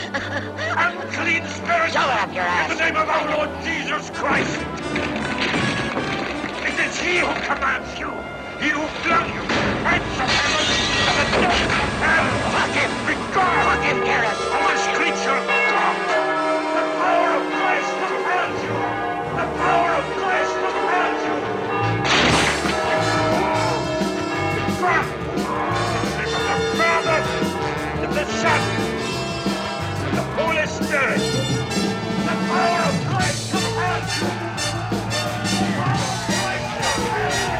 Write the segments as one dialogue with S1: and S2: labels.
S1: Unclean spirit!
S2: Show it up your ass!
S1: In the name of our Lord Jesus Christ! It is he who commands you! He who flung you! Hence of heaven! And the depths of hell!
S2: Fuck him!
S1: Regard!
S2: Fuck him, Garrett!
S1: Of this creature! God! The power of Christ compels you! The power of Christ compels you! Depart! In the name of the Father, and the Son, and the Holy Spirit! The power of Christ compels you! The power of Christ compels you!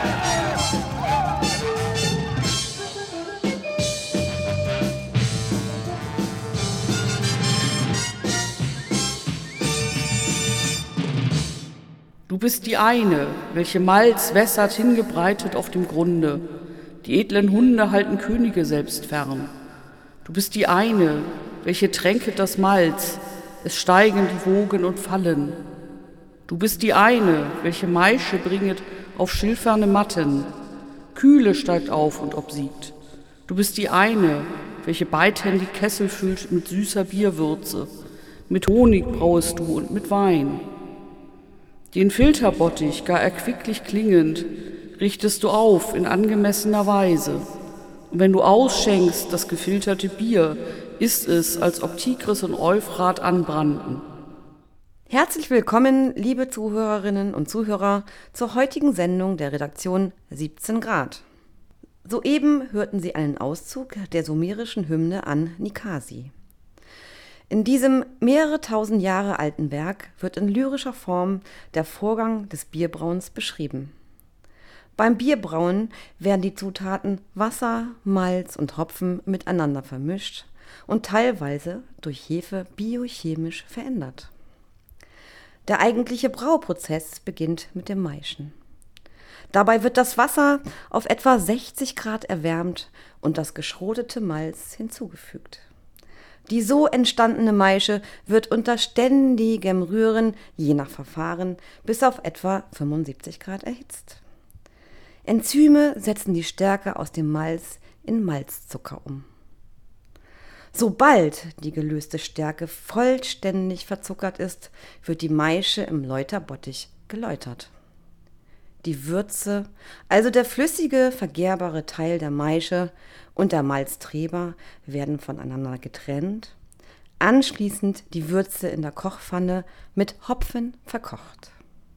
S3: Du bist die eine, welche Malz wässert hingebreitet auf dem Grunde. Die edlen Hunde halten Könige selbst fern. Du bist die eine, welche tränket das Malz, es steigen die Wogen und fallen. Du bist die eine, welche Maische bringet auf schilferne Matten. Kühle steigt auf und obsiegt. Du bist die eine, welche beidhändig Kessel füllt mit süßer Bierwürze. Mit Honig brauest du und mit Wein. Den Filterbottich, gar erquicklich klingend, richtest du auf in angemessener Weise. Und wenn du ausschenkst das gefilterte Bier, ist es, als ob Tigris und Euphrat anbrannten.
S4: Herzlich willkommen, liebe Zuhörerinnen und Zuhörer, zur heutigen Sendung der Redaktion 17 Grad. Soeben hörten Sie einen Auszug der sumerischen Hymne an Nikasi. In diesem mehrere tausend Jahre alten Werk wird in lyrischer Form der Vorgang des Bierbrauens beschrieben. Beim Bierbrauen werden die Zutaten Wasser, Malz und Hopfen miteinander vermischt und teilweise durch Hefe biochemisch verändert. Der eigentliche Brauprozess beginnt mit dem Maischen. Dabei wird das Wasser auf etwa 60 Grad erwärmt und das geschrotete Malz hinzugefügt. Die so entstandene Maische wird unter ständigem Rühren, je nach Verfahren, bis auf etwa 75 Grad erhitzt. Enzyme setzen die Stärke aus dem Malz in Malzzucker um. Sobald die gelöste Stärke vollständig verzuckert ist, wird die Maische im Läuterbottich geläutert. Die Würze, also der flüssige, vergärbare Teil der Maische und der Malztreber, werden voneinander getrennt, anschließend die Würze in der Kochpfanne mit Hopfen verkocht.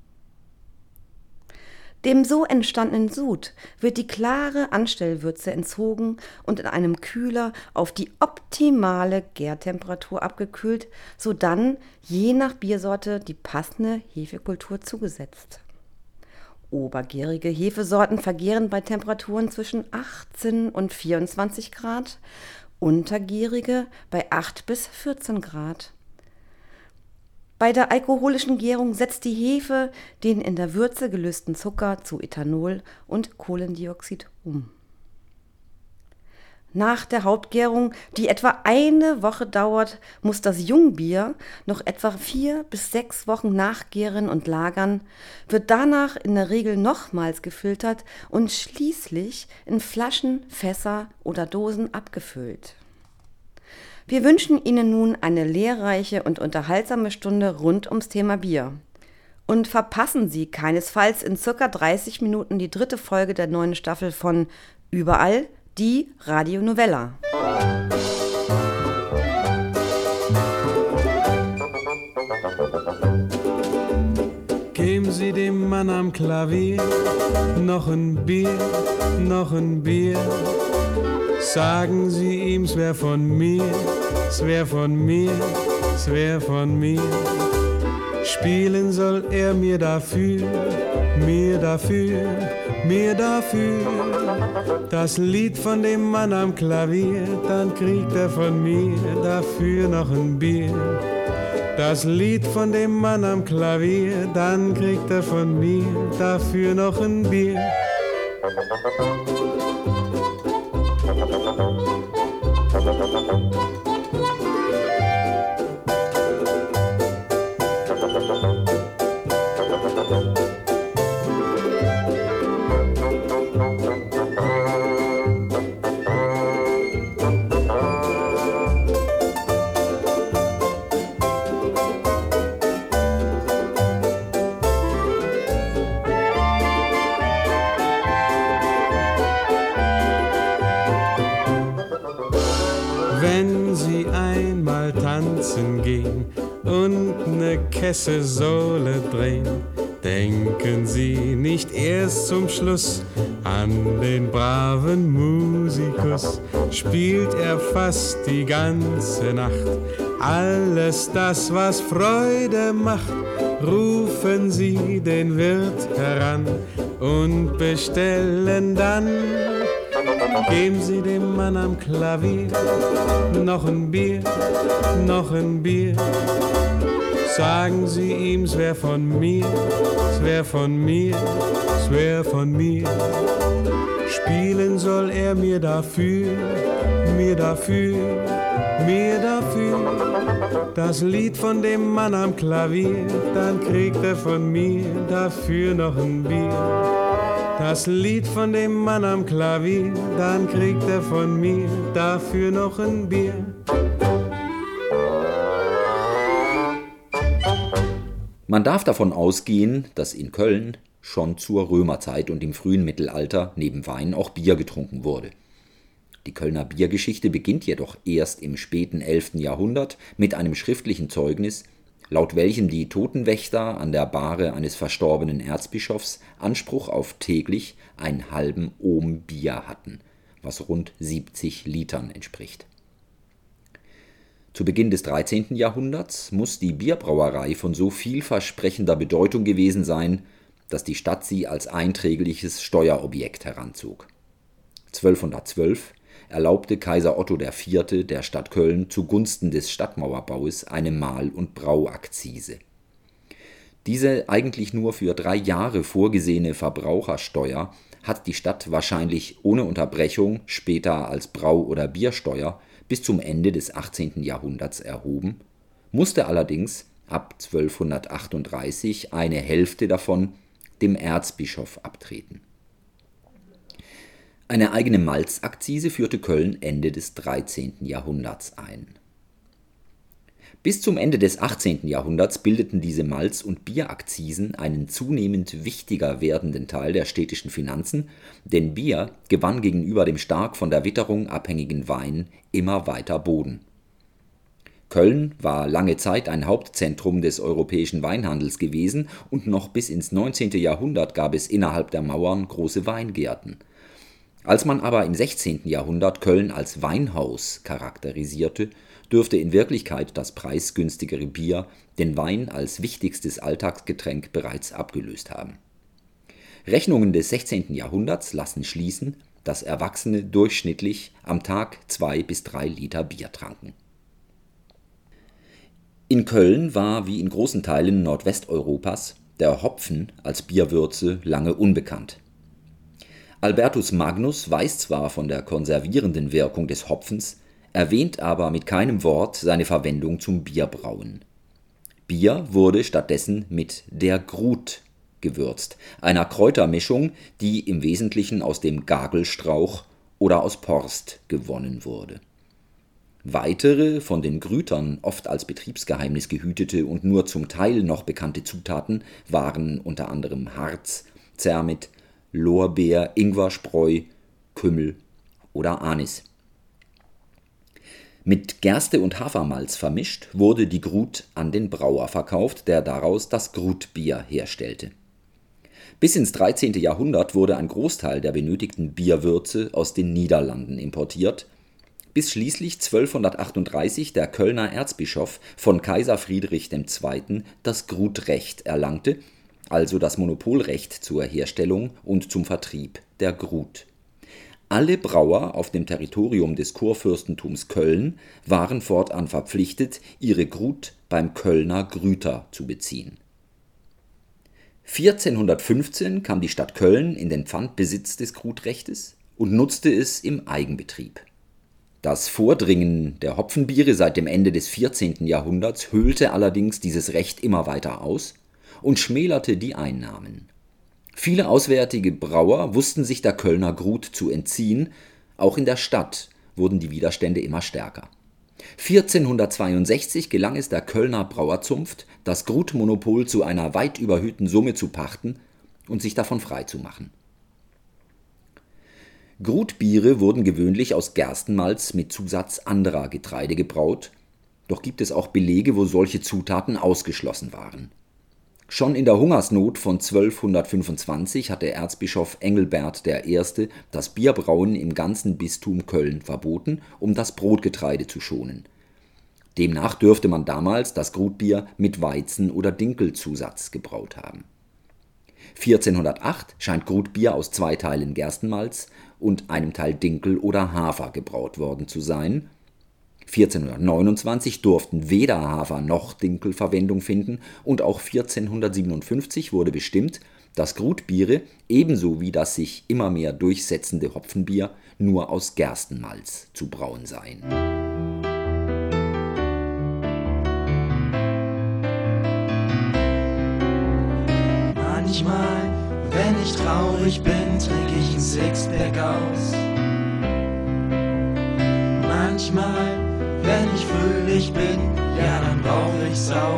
S4: Dem so entstandenen Sud wird die klare Anstellwürze entzogen und in einem Kühler auf die optimale Gärtemperatur abgekühlt, sodann je nach Biersorte die passende Hefekultur zugesetzt. Obergärige Hefesorten vergären bei Temperaturen zwischen 18 und 24 Grad, untergärige bei 8 bis 14 Grad. Bei der alkoholischen Gärung setzt die Hefe den in der Würze gelösten Zucker zu Ethanol und Kohlendioxid um. Nach der Hauptgärung, die etwa eine Woche dauert, muss das Jungbier noch etwa 4 bis 6 Wochen nachgären und lagern, wird danach in der Regel nochmals gefiltert und schließlich in Flaschen, Fässer oder Dosen abgefüllt. Wir wünschen Ihnen nun eine lehrreiche und unterhaltsame Stunde rund ums Thema Bier. Und verpassen Sie keinesfalls in ca. 30 Minuten die 3. Folge der 9. Staffel von Überall, die Radio Novella.
S5: Geben Sie dem Mann am Klavier noch ein Bier, noch ein Bier. Sagen Sie ihm, es wär von mir, es wär von mir, es wär von mir. Spielen soll er mir dafür, mir dafür, mir dafür. Das Lied von dem Mann am Klavier, dann kriegt er von mir dafür noch ein Bier. Das Lied von dem Mann am Klavier, dann kriegt er von mir dafür noch ein Bier. Kesselsohle drehen. Denken Sie nicht erst zum Schluss an den braven Musikus. Spielt er fast die ganze Nacht alles das, was Freude macht. Rufen Sie den Wirt heran und bestellen dann. Geben Sie dem Mann am Klavier noch ein Bier, noch ein Bier. Sagen Sie ihm, es wär von mir, es wär von mir, es wär von mir. Spielen soll er mir dafür, mir dafür, mir dafür. Das Lied von dem Mann am Klavier, dann kriegt er von mir dafür noch ein Bier. Das Lied von dem Mann am Klavier, dann kriegt er von mir dafür noch ein Bier.
S2: Man darf davon ausgehen, dass in Köln schon zur Römerzeit und im frühen Mittelalter neben Wein auch Bier getrunken wurde. Die Kölner Biergeschichte beginnt jedoch erst im späten 11. Jahrhundert mit einem schriftlichen Zeugnis, laut welchem die Totenwächter an der Bahre eines verstorbenen Erzbischofs Anspruch auf täglich einen halben Ohm Bier hatten, was rund 70 Litern entspricht. Zu Beginn des 13. Jahrhunderts muss die Bierbrauerei von so vielversprechender Bedeutung gewesen sein, dass die Stadt sie als einträgliches Steuerobjekt heranzog. 1212 erlaubte Kaiser Otto IV. Der Stadt Köln zugunsten des Stadtmauerbaues eine Mahl- und Brauakzise. Diese eigentlich nur für 3 Jahre vorgesehene Verbrauchersteuer hat die Stadt wahrscheinlich ohne Unterbrechung später als Brau- oder Biersteuer bis zum Ende des 18. Jahrhunderts erhoben, musste allerdings ab 1238 eine Hälfte davon dem Erzbischof abtreten. Eine eigene Malzakzise führte Köln Ende des 13. Jahrhunderts ein. Bis zum Ende des 18. Jahrhunderts bildeten diese Malz- und Bierakzisen einen zunehmend wichtiger werdenden Teil der städtischen Finanzen, denn Bier gewann gegenüber dem stark von der Witterung abhängigen Wein immer weiter Boden. Köln war lange Zeit ein Hauptzentrum des europäischen Weinhandels gewesen und noch bis ins 19. Jahrhundert gab es innerhalb der Mauern große Weingärten. Als man aber im 16. Jahrhundert Köln als Weinhaus charakterisierte, dürfte in Wirklichkeit das preisgünstigere Bier den Wein als wichtigstes Alltagsgetränk bereits abgelöst haben. Rechnungen des 16. Jahrhunderts lassen schließen, dass Erwachsene durchschnittlich am Tag 2 bis 3 Liter Bier tranken. In Köln war, wie in großen Teilen Nordwesteuropas, der Hopfen als Bierwürze lange unbekannt. Albertus Magnus weiß zwar von der konservierenden Wirkung des Hopfens, erwähnt aber mit keinem Wort seine Verwendung zum Bierbrauen. Bier wurde stattdessen mit der Grut gewürzt, einer Kräutermischung, die im Wesentlichen aus dem Gagelstrauch oder aus Porst gewonnen wurde. Weitere, von den Grütern oft als Betriebsgeheimnis gehütete und nur zum Teil noch bekannte Zutaten waren unter anderem Harz, Zermit, Lorbeer, Ingwerspreu, Kümmel oder Anis. Mit Gerste und Hafermalz vermischt wurde die Grut an den Brauer verkauft, der daraus das Grutbier herstellte. Bis ins 13. Jahrhundert wurde ein Großteil der benötigten Bierwürze aus den Niederlanden importiert, bis schließlich 1238 der Kölner Erzbischof von Kaiser Friedrich II. Das Grutrecht erlangte, also das Monopolrecht zur Herstellung und zum Vertrieb der Grut. Alle Brauer auf dem Territorium des Kurfürstentums Köln waren fortan verpflichtet, ihre Grut beim Kölner Grüter zu beziehen. 1415 kam die Stadt Köln in den Pfandbesitz des Grutrechtes und nutzte es im Eigenbetrieb. Das Vordringen der Hopfenbiere seit dem Ende des 14. Jahrhunderts höhlte allerdings dieses Recht immer weiter aus und schmälerte die Einnahmen. Viele auswärtige Brauer wussten sich der Kölner Grut zu entziehen, auch in der Stadt wurden die Widerstände immer stärker. 1462 gelang es der Kölner Brauerzunft, das Grutmonopol zu einer weit überhöhten Summe zu pachten und sich davon freizumachen. Grutbiere wurden gewöhnlich aus Gerstenmalz mit Zusatz anderer Getreide gebraut, Doch gibt es auch Belege, wo solche Zutaten ausgeschlossen waren. Schon in der Hungersnot von 1225 hatte Erzbischof Engelbert I. das Bierbrauen im ganzen Bistum Köln verboten, um das Brotgetreide zu schonen. Demnach dürfte man damals das Grutbier mit Weizen- oder Dinkelzusatz gebraut haben. 1408 scheint Grutbier aus 2 Teilen Gerstenmalz und einem Teil Dinkel oder Hafer gebraut worden zu sein. 1429 durften weder Hafer noch Dinkel Verwendung finden und auch 1457 wurde bestimmt, dass Grutbiere ebenso wie das sich immer mehr durchsetzende Hopfenbier nur aus Gerstenmalz zu brauen seien.
S6: Manchmal, wenn ich traurig bin, trinke ich ein Sixpack aus. Manchmal, wenn ich fröhlich bin, ja dann brauche ich Sau.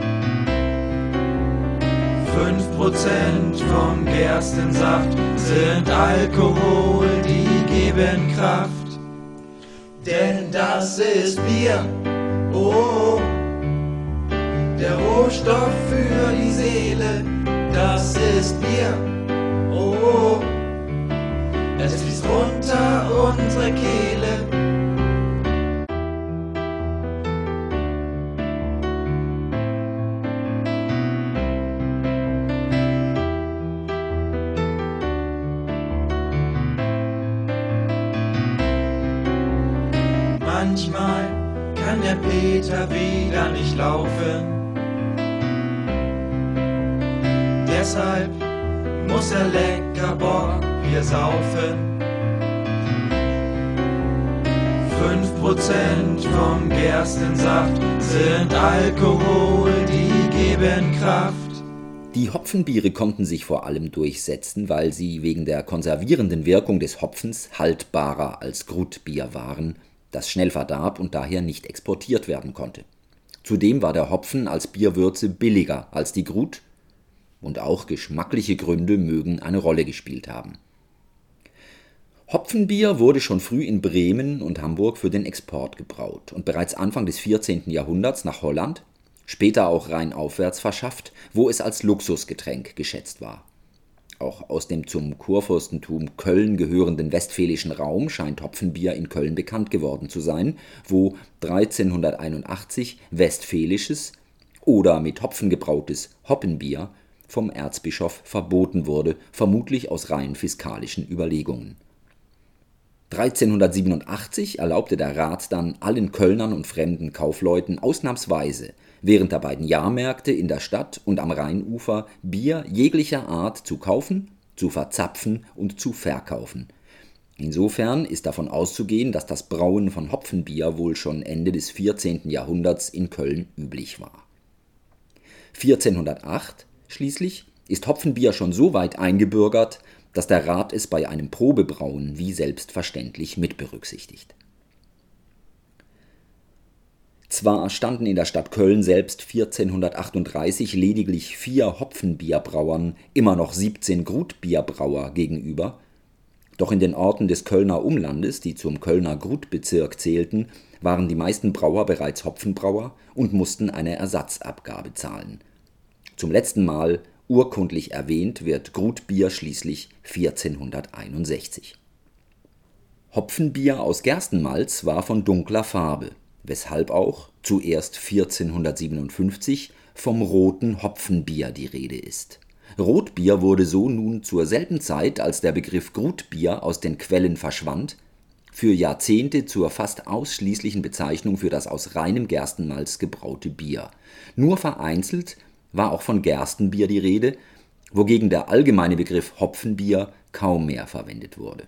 S6: 5% vom Gerstensaft sind Alkohol, die geben Kraft. Denn das ist Bier, oh, der Rohstoff für die Seele. Das ist Bier, oh, es fließt runter unsere Kehle. Manchmal kann der Peter wieder nicht laufen. Deshalb muss er lecker Bockbier saufen. 5% vom Gerstensaft sind Alkohol, die geben Kraft.
S2: Die Hopfenbiere konnten sich vor allem durchsetzen, weil sie wegen der konservierenden Wirkung des Hopfens haltbarer als Grutbier waren, das schnell verdarb und daher nicht exportiert werden konnte. Zudem war der Hopfen als Bierwürze billiger als die Grut, und auch geschmackliche Gründe mögen eine Rolle gespielt haben. Hopfenbier wurde schon früh in Bremen und Hamburg für den Export gebraut und bereits Anfang des 14. Jahrhunderts nach Holland, später auch rheinaufwärts verschafft, wo es als Luxusgetränk geschätzt war. Auch aus dem zum Kurfürstentum Köln gehörenden westfälischen Raum scheint Hopfenbier in Köln bekannt geworden zu sein, wo 1381 westfälisches oder mit Hopfen gebrautes Hoppenbier vom Erzbischof verboten wurde, vermutlich aus rein fiskalischen Überlegungen. 1387 erlaubte der Rat dann allen Kölnern und fremden Kaufleuten ausnahmsweise während der beiden Jahrmärkte in der Stadt und am Rheinufer Bier jeglicher Art zu kaufen, zu verzapfen und zu verkaufen. Insofern ist davon auszugehen, dass das Brauen von Hopfenbier wohl schon Ende des 14. Jahrhunderts in Köln üblich war. 1408 schließlich ist Hopfenbier schon so weit eingebürgert, dass der Rat es bei einem Probebrauen wie selbstverständlich mitberücksichtigt. Zwar standen in der Stadt Köln selbst 1438 lediglich 4 Hopfenbierbrauern immer noch 17 Grutbierbrauer gegenüber, doch in den Orten des Kölner Umlandes, die zum Kölner Grutbezirk zählten, waren die meisten Brauer bereits Hopfenbrauer und mussten eine Ersatzabgabe zahlen. Zum letzten Mal urkundlich erwähnt wird Grutbier schließlich 1461. Hopfenbier aus Gerstenmalz war von dunkler Farbe, weshalb auch, zuerst 1457, vom roten Hopfenbier die Rede ist. Rotbier wurde so nun zur selben Zeit, als der Begriff Grutbier aus den Quellen verschwand, für Jahrzehnte zur fast ausschließlichen Bezeichnung für das aus reinem Gerstenmalz gebraute Bier. Nur vereinzelt war auch von Gerstenbier die Rede, wogegen der allgemeine Begriff Hopfenbier kaum mehr verwendet wurde.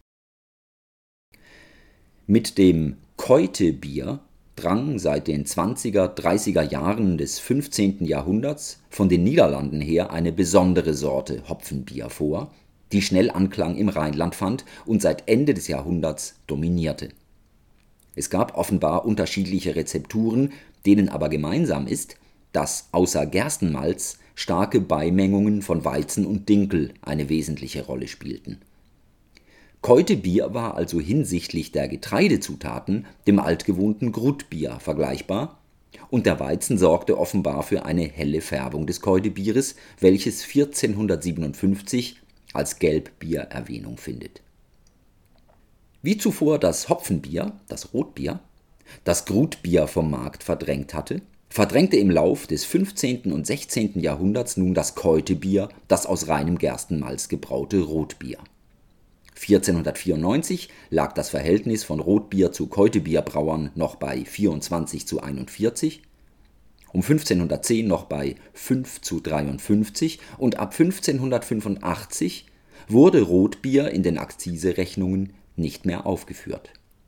S2: Mit dem Keutebier drang seit den 20er, 30er Jahren des 15. Jahrhunderts von den Niederlanden her eine besondere Sorte Hopfenbier vor, die schnell Anklang im Rheinland fand und seit Ende des Jahrhunderts dominierte. Es gab offenbar unterschiedliche Rezepturen, denen aber gemeinsam ist, dass außer Gerstenmalz starke Beimengungen von Weizen und Dinkel eine wesentliche Rolle spielten. Keutebier war also hinsichtlich der Getreidezutaten dem altgewohnten Grutbier vergleichbar und der Weizen sorgte offenbar für eine helle Färbung des Keutebieres, welches 1457 als Gelbbier Erwähnung findet. Wie zuvor das Hopfenbier, das Rotbier, das Grutbier vom Markt verdrängt hatte, verdrängte im Lauf des 15. und 16. Jahrhunderts nun das Keutebier das aus reinem Gerstenmalz gebraute Rotbier. 1494 lag das Verhältnis von Rotbier zu Keutebierbrauern noch bei 24:41, um 1510 noch bei 5:53 und ab 1585 wurde Rotbier in den Akziserechnungen nicht mehr aufgeführt.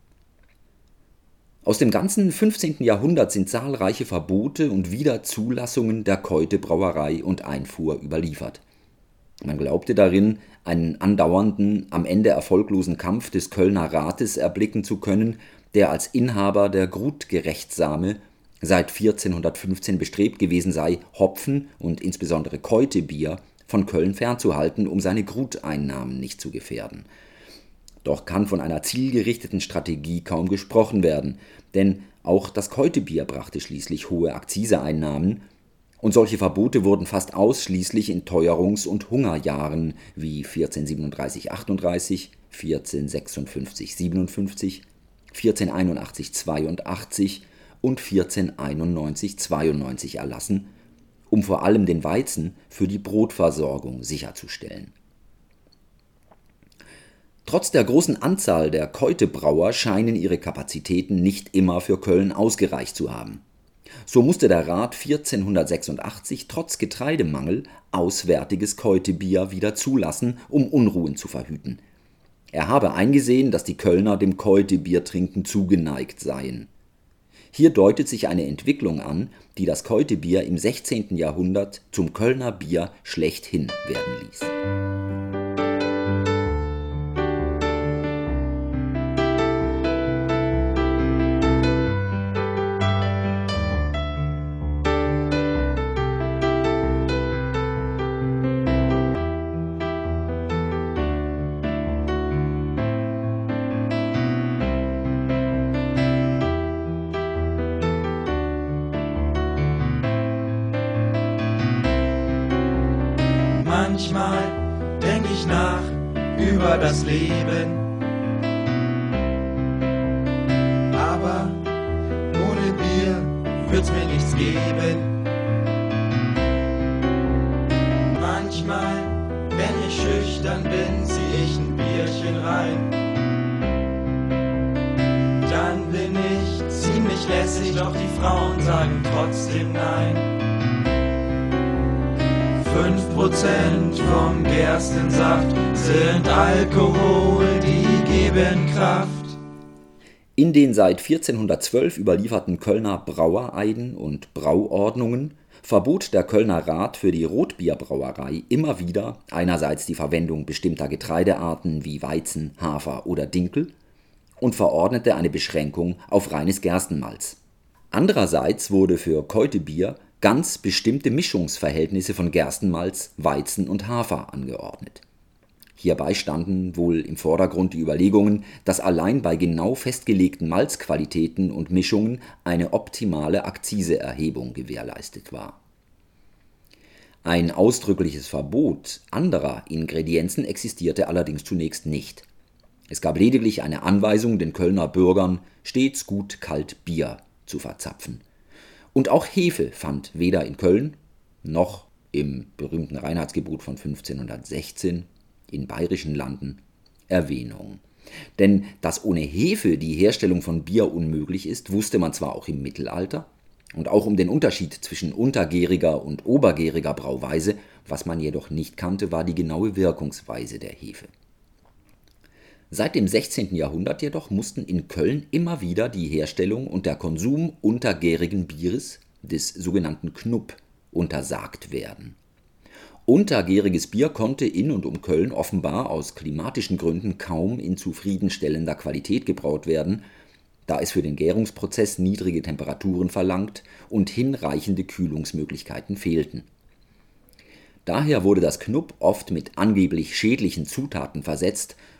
S2: Aus dem ganzen 15. Jahrhundert sind zahlreiche Verbote und Wiederzulassungen der Keutebrauerei und Einfuhr überliefert. Man glaubte darin, einen andauernden, am Ende erfolglosen Kampf des Kölner Rates erblicken zu können, der als Inhaber der Grutgerechtsame seit 1415 bestrebt gewesen sei, Hopfen und insbesondere Keutebier von Köln fernzuhalten, um seine Gruteinnahmen nicht zu gefährden. Doch kann von einer zielgerichteten Strategie kaum gesprochen werden, denn auch das Keutebier brachte schließlich hohe Akziseeinnahmen und solche Verbote wurden fast ausschließlich in Teuerungs- und Hungerjahren wie 1437/38, 1456/57, 1481/82 und 1491/92 erlassen, um vor allem den Weizen für die Brotversorgung sicherzustellen. Trotz der großen Anzahl der Keutebrauer scheinen ihre Kapazitäten nicht immer für Köln ausgereicht zu haben. So musste der Rat 1486 trotz Getreidemangel auswärtiges Keutebier wieder zulassen, um Unruhen zu verhüten. Er habe eingesehen, dass die Kölner dem Keutebiertrinken zugeneigt seien. Hier deutet sich eine Entwicklung an, die das Keutebier im 16. Jahrhundert zum Kölner Bier schlechthin werden ließ.
S6: Manchmal denk ich nach über das Leben, aber ohne Bier wird's mir nichts geben. Manchmal, wenn ich schüchtern bin, zieh ich ein Bierchen rein. Dann bin ich ziemlich lässig, doch die Frauen sagen trotzdem nein. 5% vom Gerstensaft sind Alkohol, die geben Kraft.
S2: In den seit 1412 überlieferten Kölner Brauereiden und Brauordnungen verbot der Kölner Rat für die Rotbierbrauerei immer wieder einerseits die Verwendung bestimmter Getreidearten wie Weizen, Hafer oder Dinkel und verordnete eine Beschränkung auf reines Gerstenmalz. Andererseits wurde für Keutebier ganz bestimmte Mischungsverhältnisse von Gerstenmalz, Weizen und Hafer angeordnet. Hierbei standen wohl im Vordergrund die Überlegungen, dass allein bei genau festgelegten Malzqualitäten und Mischungen eine optimale Akziseerhebung gewährleistet war. Ein ausdrückliches Verbot anderer Ingredienzen existierte allerdings zunächst nicht. Es gab lediglich eine Anweisung den Kölner Bürgern, stets gut kalt Bier zu verzapfen. Und auch Hefe fand weder in Köln noch im berühmten Reinheitsgebot von 1516 in bayerischen Landen Erwähnung. Denn dass ohne Hefe die Herstellung von Bier unmöglich ist, wusste man zwar auch im Mittelalter und auch um den Unterschied zwischen untergäriger und obergäriger Brauweise, was man jedoch nicht kannte, war die genaue Wirkungsweise der Hefe. Seit dem 16. Jahrhundert jedoch mussten in Köln immer wieder die Herstellung und der Konsum untergärigen Bieres, des sogenannten Knupp, untersagt werden. Untergäriges Bier konnte in und um Köln offenbar aus klimatischen Gründen kaum in zufriedenstellender Qualität gebraut werden, da es für den Gärungsprozess niedrige Temperaturen verlangt und hinreichende Kühlungsmöglichkeiten fehlten. Daher wurde das Knupp oft mit angeblich schädlichen Zutaten versetzt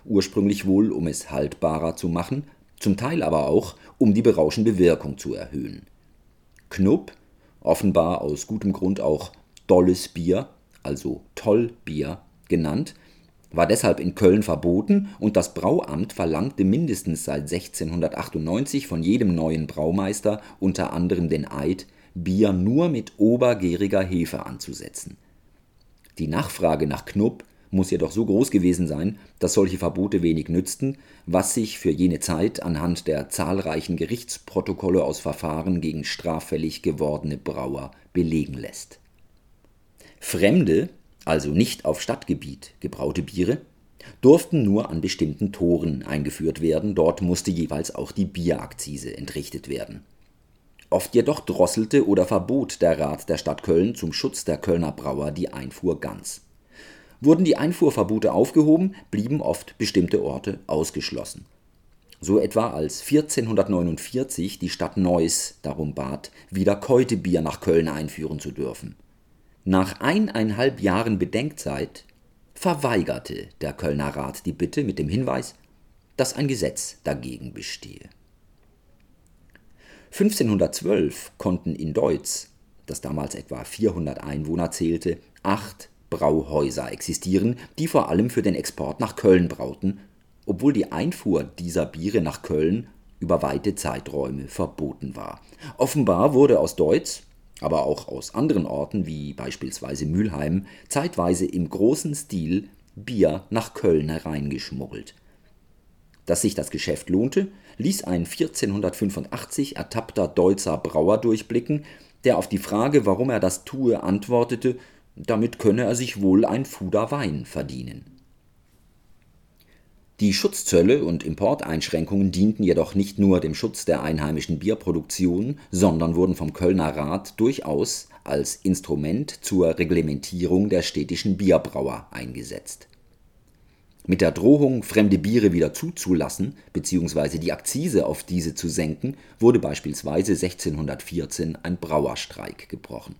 S2: ursprünglich wohl um es haltbarer zu machen, zum Teil aber auch um die berauschende Wirkung zu erhöhen. Knupp, offenbar aus gutem Grund auch dolles Bier, also Tollbier genannt, war deshalb in Köln verboten und das Brauamt verlangte mindestens seit 1698 von jedem neuen Braumeister unter anderem den Eid, Bier nur mit obergäriger Hefe anzusetzen. Die Nachfrage nach Knupp muss jedoch so groß gewesen sein, dass solche Verbote wenig nützten, was sich für jene Zeit anhand der zahlreichen Gerichtsprotokolle aus Verfahren gegen straffällig gewordene Brauer belegen lässt. Fremde, also nicht auf Stadtgebiet gebraute Biere, durften nur an bestimmten Toren eingeführt werden, dort musste jeweils auch die Bierakzise entrichtet werden. Oft jedoch drosselte oder verbot der Rat der Stadt Köln zum Schutz der Kölner Brauer die Einfuhr ganz. Wurden die Einfuhrverbote aufgehoben, blieben oft bestimmte Orte ausgeschlossen. So etwa als 1449 die Stadt Neuss darum bat, wieder Keutebier nach Köln einführen zu dürfen. Nach 1,5 Jahren Bedenkzeit verweigerte der Kölner Rat die Bitte mit dem Hinweis, dass ein Gesetz dagegen bestehe. 1512 konnten in Deutz, das damals etwa 400 Einwohner zählte, 8 Brauhäuser existieren, die vor allem für den Export nach Köln brauten, obwohl die Einfuhr dieser Biere nach Köln über weite Zeiträume verboten war. Offenbar wurde aus Deutz, aber auch aus anderen Orten wie beispielsweise Mülheim, zeitweise im großen Stil Bier nach Köln hereingeschmuggelt. Dass sich das Geschäft lohnte, ließ ein 1485 ertappter Deutzer Brauer durchblicken, der auf die Frage, warum er das tue, antwortete, damit könne er sich wohl ein Fuder Wein verdienen. Die Schutzzölle und Importeinschränkungen dienten jedoch nicht nur dem Schutz der einheimischen Bierproduktion, sondern wurden vom Kölner Rat durchaus als Instrument zur Reglementierung der städtischen Bierbrauer eingesetzt. Mit der Drohung, fremde Biere wieder zuzulassen bzw. die Akzise auf diese zu senken, wurde beispielsweise 1614 ein Brauerstreik gebrochen.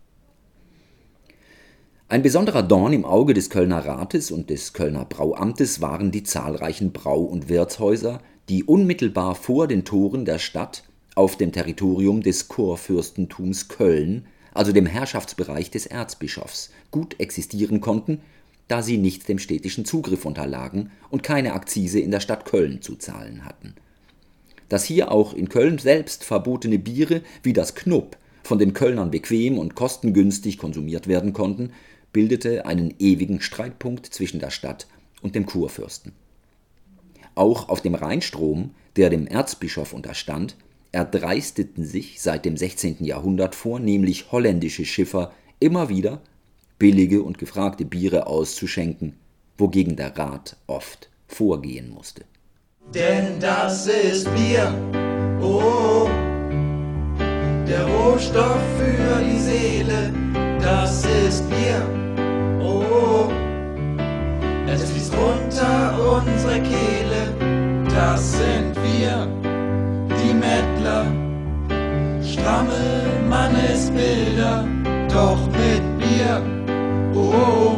S2: Ein besonderer Dorn im Auge des Kölner Rates und des Kölner Brauamtes waren die zahlreichen Brau- und Wirtshäuser, die unmittelbar vor den Toren der Stadt auf dem Territorium des Kurfürstentums Köln, also dem Herrschaftsbereich des Erzbischofs, gut existieren konnten, da sie nicht dem städtischen Zugriff unterlagen und keine Akzise in der Stadt Köln zu zahlen hatten. Dass hier auch in Köln selbst verbotene Biere wie das Knupp von den Kölnern bequem und kostengünstig konsumiert werden konnten, bildete einen ewigen Streitpunkt zwischen der Stadt und dem Kurfürsten. Auch auf dem Rheinstrom, der dem Erzbischof unterstand, erdreisteten sich seit dem 16. Jahrhundert vornehmlich holländische Schiffer immer wieder billige und gefragte Biere auszuschenken, wogegen der Rat oft vorgehen musste.
S6: Denn das ist Bier, oh, der Rohstoff für die Seele, das ist Bier, oh, es fließt runter unsere Kehle, das sind wir, die Mettler, stramme Mannesbilder, doch mit Bier, oh,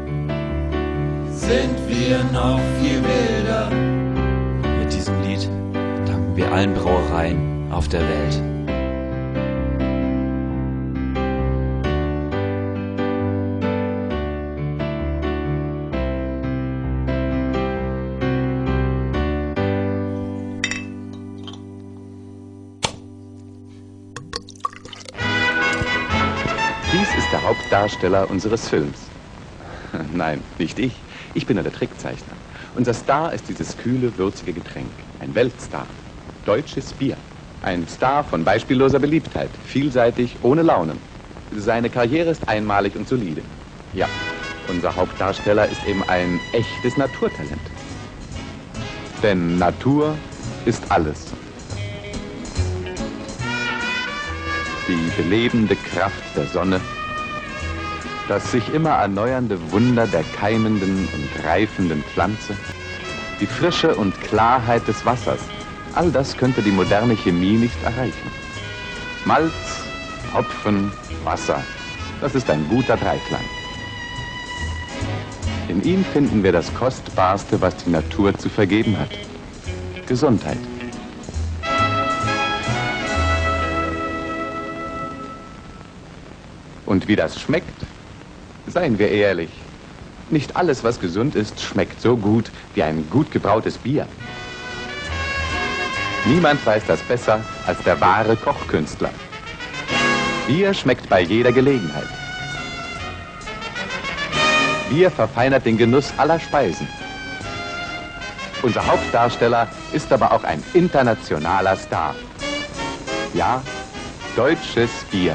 S6: sind wir noch viel wilder.
S7: Mit diesem Lied danken wir allen Brauereien auf der Welt.
S8: Dies ist der Hauptdarsteller unseres Films. Nein, nicht ich. Ich bin nur der Trickzeichner. Unser Star ist dieses kühle, würzige Getränk. Ein Weltstar. Deutsches Bier. Ein Star von beispielloser Beliebtheit. Vielseitig, ohne Launen. Seine Karriere ist einmalig und solide. Ja, unser Hauptdarsteller ist eben ein echtes Naturtalent. Denn Natur ist alles. Die belebende Kraft der Sonne, das sich immer erneuernde Wunder der keimenden und reifenden Pflanze, die Frische und Klarheit des Wassers, all das könnte die moderne Chemie nicht erreichen. Malz, Hopfen, Wasser, das ist ein guter Dreiklang. In ihm finden wir das Kostbarste, was die Natur zu vergeben hat. Gesundheit. Und wie das schmeckt, seien wir ehrlich. Nicht alles, was gesund ist, schmeckt so gut wie ein gut gebrautes Bier. Niemand weiß das besser als der wahre Kochkünstler. Bier schmeckt bei jeder Gelegenheit. Bier verfeinert den Genuss aller Speisen. Unser Hauptdarsteller ist aber auch ein internationaler Star. Ja, deutsches Bier.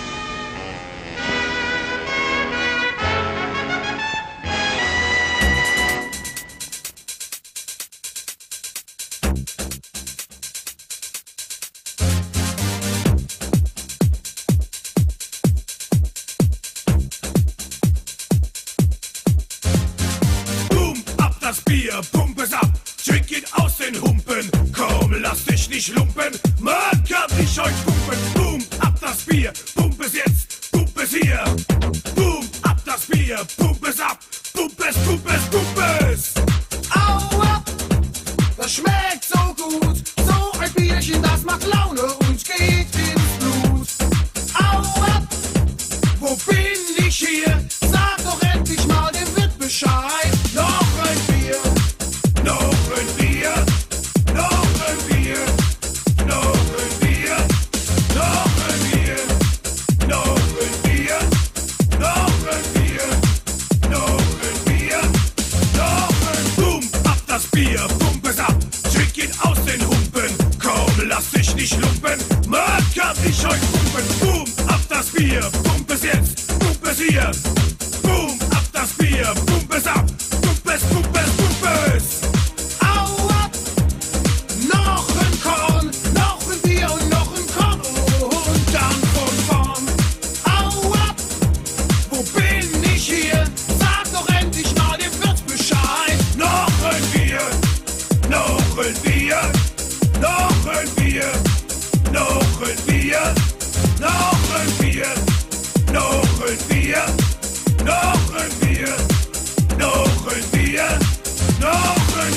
S9: Pump es ab, trink ihn aus den Humpen. Komm, lass dich nicht lumpen, man kann dich euch pumpen. Boom, ab das Bier, pump es jetzt, pump es hier. Boom, ab das Bier, pump es ab, pump es, pump es, pump es. Au ab, das schmeckt so gut, so ein Bierchen, das macht Laune und geht ins Blut. Au ab, wo bin ich hier? Sag doch endlich mal dem Wirt Bescheid. Noch ein Bier, noch ein Bier, noch ein Bier, noch ein Bier, noch ein Bier, noch ein Bier, noch ein Bier, noch ein Bier, noch ein Boom, ab das Bier, pump es ab, trink ihn aus den Humpen. Komm, lass dich nicht lumpen, man kann dich euch pumpen. Boom, ab das Bier, pump es jetzt, pump es hier. Boom, ab das Bier, pump es ab, pump es, pump es, pump es. Au ab, noch ein Korn, noch ein Bier und noch ein Korn und dann von vorn. Au ab, wo bin ich hier? Sag doch endlich mal dem Wirt Bescheid. Noch ein Bier, noch ein Bier, noch ein Bier, noch ein Bier, noch ein Bier, noch ein Bier, noch ein Bier, noch ein Bier, noch ein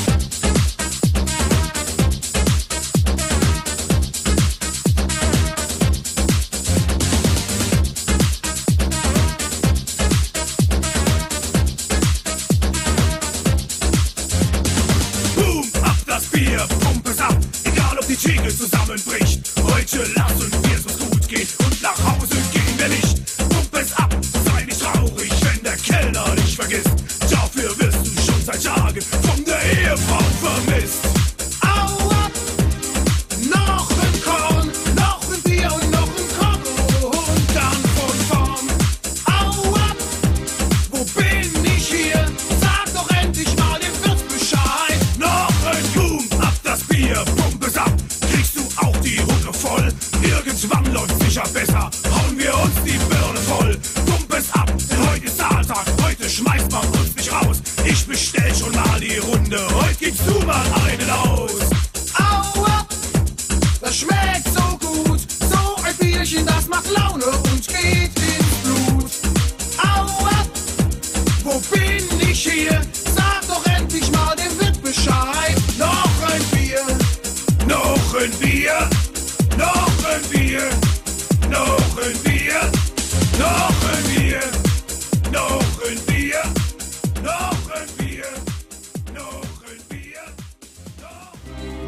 S9: Boom, ab das Bier, pump es ab, egal ob die Theke zusammenbricht. Heute lassen wir es uns gut geht und nach Hause gehen wir nicht. Pump es ab, sei nicht traurig, wenn der Kellner dich vergisst. Dafür wirst du schon seit Tagen von der Ehefrau vermisst. Au ab, noch ein Korn, noch ein Bier und noch ein Korn und dann von vorn. Au ab, wo bin ich hier? Sag doch endlich mal dem Wirt Bescheid. Noch ein Boom, ab das Bier, pump es ab, kriegst du auch die Hucke voll. Irgendwann läuft's sicher besser, hauen wir uns die Birne voll. Pump es ab, denn heute ist Zahltag, heute schmeißt man uns nicht raus. Ich bestell schon mal die Runde, heute gibst du mal einen aus. Au ab, das schmeckt so gut, so ein Bierchen, das macht Laune und geht ins Blut. Au ab, wo bin ich hier? Sag doch endlich mal dem Wirt Bescheid. Noch ein Bier, noch ein Bier, noch ein Bier, noch ein Bier, noch ein Bier, noch ein Bier, noch ein Bier, noch ein Bier, noch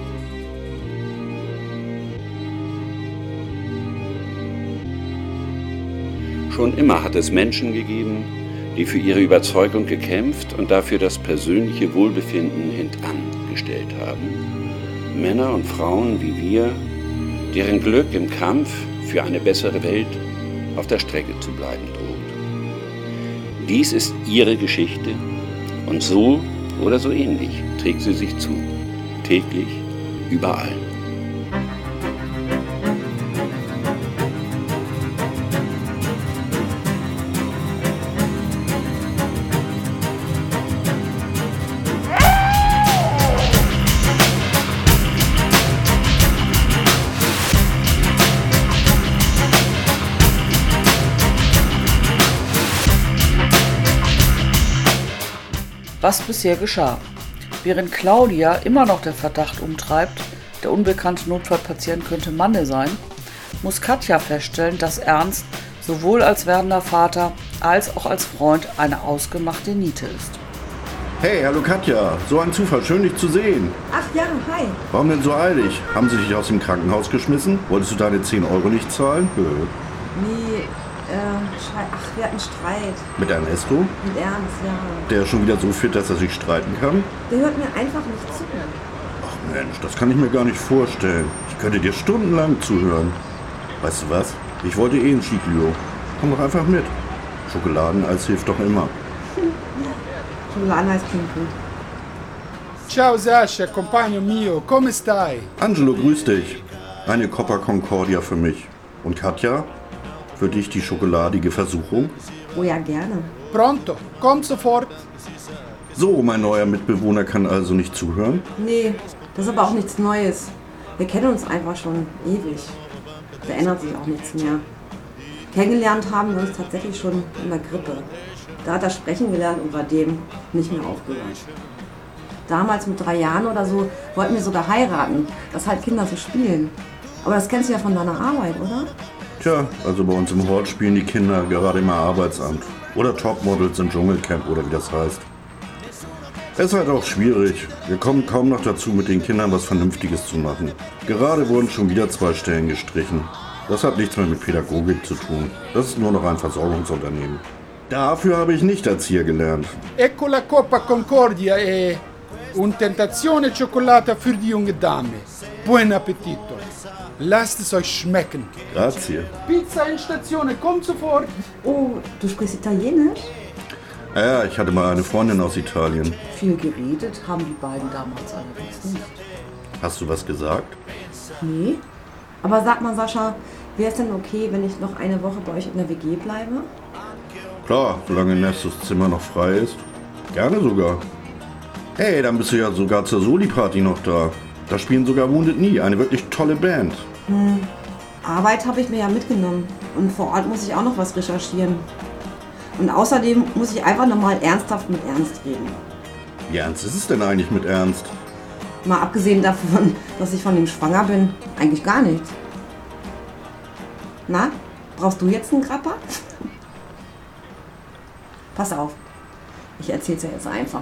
S10: Schon immer hat es Menschen gegeben, die für ihre Überzeugung gekämpft und dafür das persönliche Wohlbefinden hintangestellt haben. Männer und Frauen wie wir, deren Glück im Kampf für eine bessere Welt auf der Strecke zu bleiben droht. Dies ist ihre Geschichte und so oder so ähnlich trägt sie sich zu, täglich, überall.
S3: was bisher geschah. Während Claudia immer noch der Verdacht umtreibt, der unbekannte Notfallpatient könnte Manne sein, muss Katja feststellen, dass Ernst sowohl als werdender Vater als auch als Freund eine ausgemachte Niete ist.
S11: Hey, hallo Katja, so ein Zufall, schön dich zu sehen.
S4: Ach ja, hi.
S11: Warum denn so eilig? Haben sie dich aus dem Krankenhaus geschmissen? Wolltest du deine 10 Euro nicht zahlen?
S4: Nee, wir hatten Streit.
S11: Mit Ernesto?
S4: Mit Ernst, ja.
S11: Der ist schon wieder so fit, dass er sich streiten kann?
S4: Der hört mir einfach nicht zu.
S11: Ach Mensch, das kann ich mir gar nicht vorstellen. Ich könnte dir stundenlang zuhören. Weißt du was? Ich wollte ein Chiclio. Komm doch einfach mit. Schokoladeneis hilft doch immer.
S4: Schokoladeneis klingt gut.
S5: Ciao Sascha, compagno mio, come stai?
S11: Angelo, grüß dich. Eine Coppa Concordia für mich. Und Katja? Für dich die schokoladige Versuchung?
S4: Oh ja, gerne.
S5: Pronto, komm sofort.
S11: So, mein neuer Mitbewohner kann also nicht zuhören?
S4: Nee, das ist aber auch nichts Neues. Wir kennen uns einfach schon ewig. Da ändert sich auch nichts mehr. Kennengelernt haben wir uns tatsächlich schon in der Grippe. Da hat er sprechen gelernt und war dem nicht mehr aufgehört. Damals mit 3 Jahren oder so wollten wir sogar heiraten, dass halt Kinder so spielen. Aber das kennst du ja von deiner Arbeit, oder?
S11: Tja, also bei uns im Hort spielen die Kinder gerade im Arbeitsamt. Oder Topmodels im Dschungelcamp oder wie das heißt. Es ist halt auch schwierig. Wir kommen kaum noch dazu, mit den Kindern was Vernünftiges zu machen. Gerade wurden schon wieder 2 Stellen gestrichen. Das hat nichts mehr mit Pädagogik zu tun. Das ist nur noch ein Versorgungsunternehmen. Dafür habe ich nicht Erzieher gelernt.
S5: Ecco la Coppa Concordia e un tentazione cioccolata für die junge Dame. Buon appetito. Lasst es euch schmecken.
S11: Grazie.
S5: Pizza in Station, kommt sofort.
S4: Oh, du sprichst Italienisch?
S11: Ja, ich hatte mal eine Freundin aus Italien.
S3: Viel geredet haben die beiden damals allerdings nicht.
S11: Hast du was gesagt?
S4: Nee. Aber sag mal, Sascha, wäre es denn okay, wenn ich noch eine Woche bei euch in der WG bleibe?
S11: Klar, solange Nestos Zimmer noch frei ist. Gerne sogar. Hey, dann bist du ja sogar zur Soli-Party noch da. Da spielen sogar Wounded Knee, eine wirklich tolle Band.
S4: Arbeit habe ich mir ja mitgenommen. Und vor Ort muss ich auch noch was recherchieren. Und außerdem muss ich einfach nochmal ernsthaft mit Ernst reden.
S11: Wie ernst ist es denn eigentlich mit Ernst?
S4: Mal abgesehen davon, dass ich von ihm schwanger bin, eigentlich gar nichts. Na, brauchst du jetzt einen Grappa? Pass auf, ich erzähl's ja jetzt einfach.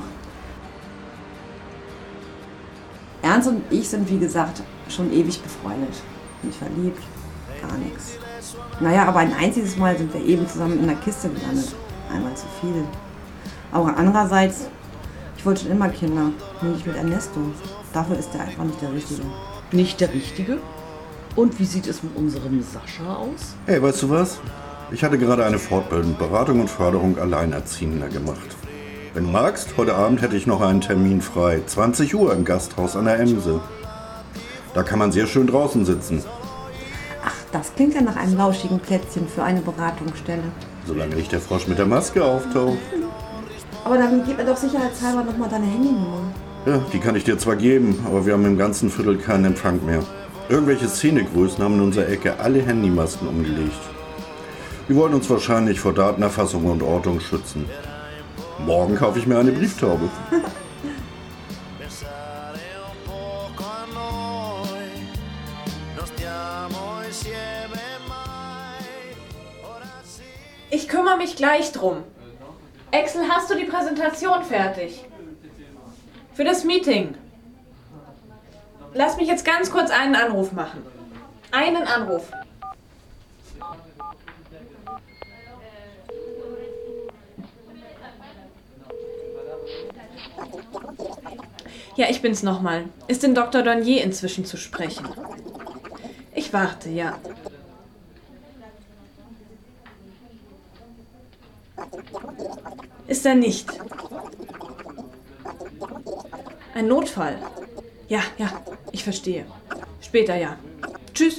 S4: Ernst und ich sind, wie gesagt, schon ewig befreundet. Nicht verliebt, gar nichts. Naja, aber ein einziges Mal sind wir eben zusammen in der Kiste gelandet. Einmal zu viel. Aber andererseits, ich wollte schon immer Kinder, nur nicht mit Ernesto. Dafür ist er einfach nicht der Richtige.
S3: Nicht der Richtige? Und wie sieht es mit unserem Sascha aus?
S11: Hey, weißt du was? Ich hatte gerade eine Fortbildung, Beratung und Förderung Alleinerziehender gemacht. Wenn du magst, heute Abend hätte ich noch einen Termin frei. 20 Uhr im Gasthaus an der Emse. Da kann man sehr schön draußen sitzen.
S4: Ach, das klingt ja nach einem lauschigen Plätzchen für eine Beratungsstelle.
S11: Solange nicht der Frosch mit der Maske auftaucht.
S4: Aber dann gib mir doch sicherheitshalber nochmal deine Handynummer.
S11: Ja, die kann ich dir zwar geben, aber wir haben im ganzen Viertel keinen Empfang mehr. Irgendwelche Szenegrößen haben in unserer Ecke alle Handymasken umgelegt. Wir wollen uns wahrscheinlich vor Datenerfassung und Ortung schützen. Morgen kaufe ich mir eine Brieftaube.
S12: Ich kümmere mich gleich drum. Axel, hast du die Präsentation fertig? Für das Meeting. Lass mich jetzt ganz kurz einen Anruf machen. Einen Anruf. Ja, ich bin's nochmal. Ist den Dr. Dornier inzwischen zu sprechen? Ich warte, ja. Ist er nicht? Ein Notfall? Ja, ich verstehe. Später, ja. Tschüss.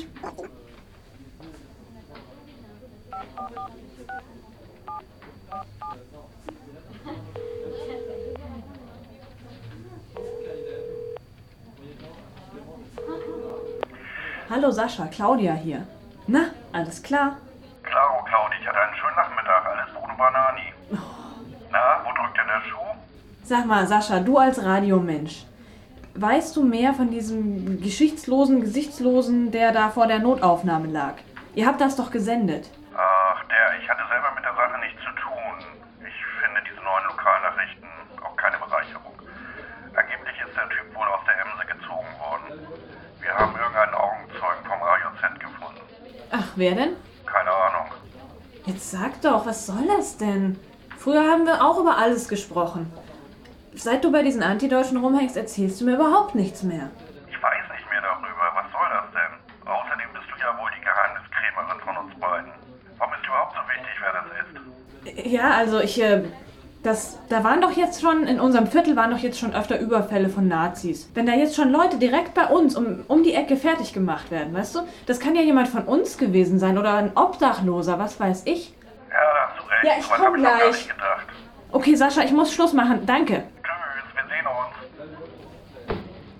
S12: Hallo Sascha, Claudia hier. Na, alles klar?
S11: Klaro, Claudi, ich hatte einen schönen Nachmittag. Alles Bruno Banani. Na, wo drückt denn der Schuh?
S12: Sag mal, Sascha, du als Radiomensch, weißt du mehr von diesem geschichtslosen, gesichtslosen, der da vor der Notaufnahme lag? Ihr habt das doch gesendet.
S11: Ach, ich hatte selber mit der Sache nichts zu tun. Ich finde diese neuen Lokalnachrichten auch keine Bereicherung. Angeblich ist der Typ wohl aus der Emse gezogen worden. Wir haben irgendeinen Augenzeugen vom Radio Z gefunden.
S12: Ach, wer denn?
S11: Keine Ahnung.
S12: Jetzt sag doch, was soll das denn? Früher haben wir auch über alles gesprochen. Seit du bei diesen Antideutschen rumhängst, erzählst du mir überhaupt nichts mehr.
S11: Ich weiß nicht mehr darüber. Was soll das denn? Außerdem bist du ja wohl die Geheimniskrämerin von uns beiden. Warum ist überhaupt so wichtig, wer das ist?
S12: Ja, also da waren doch jetzt schon, in unserem Viertel waren doch jetzt schon öfter Überfälle von Nazis. Wenn da jetzt schon Leute direkt bei uns um die Ecke fertig gemacht werden, weißt du? Das kann ja jemand von uns gewesen sein oder ein Obdachloser, was weiß ich.
S11: Ja, da hast du recht.
S12: Ja, ich komm
S11: hab ich noch gar
S12: gleich.
S11: nicht gedacht.
S12: Okay, Sascha, ich muss Schluss machen. Danke.
S11: Tschüss, wir sehen uns.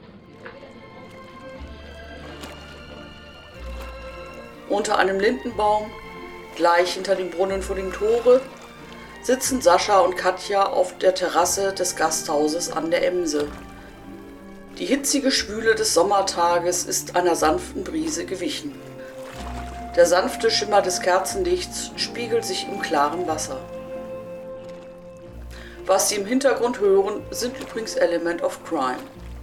S3: Unter einem Lindenbaum, gleich hinter dem Brunnen vor dem Tore, sitzen Sascha und Katja auf der Terrasse des Gasthauses an der Emse. Die hitzige Schwüle des Sommertages ist einer sanften Brise gewichen. Der sanfte Schimmer des Kerzenlichts spiegelt sich im klaren Wasser. Was Sie im Hintergrund hören, sind übrigens Element of Crime.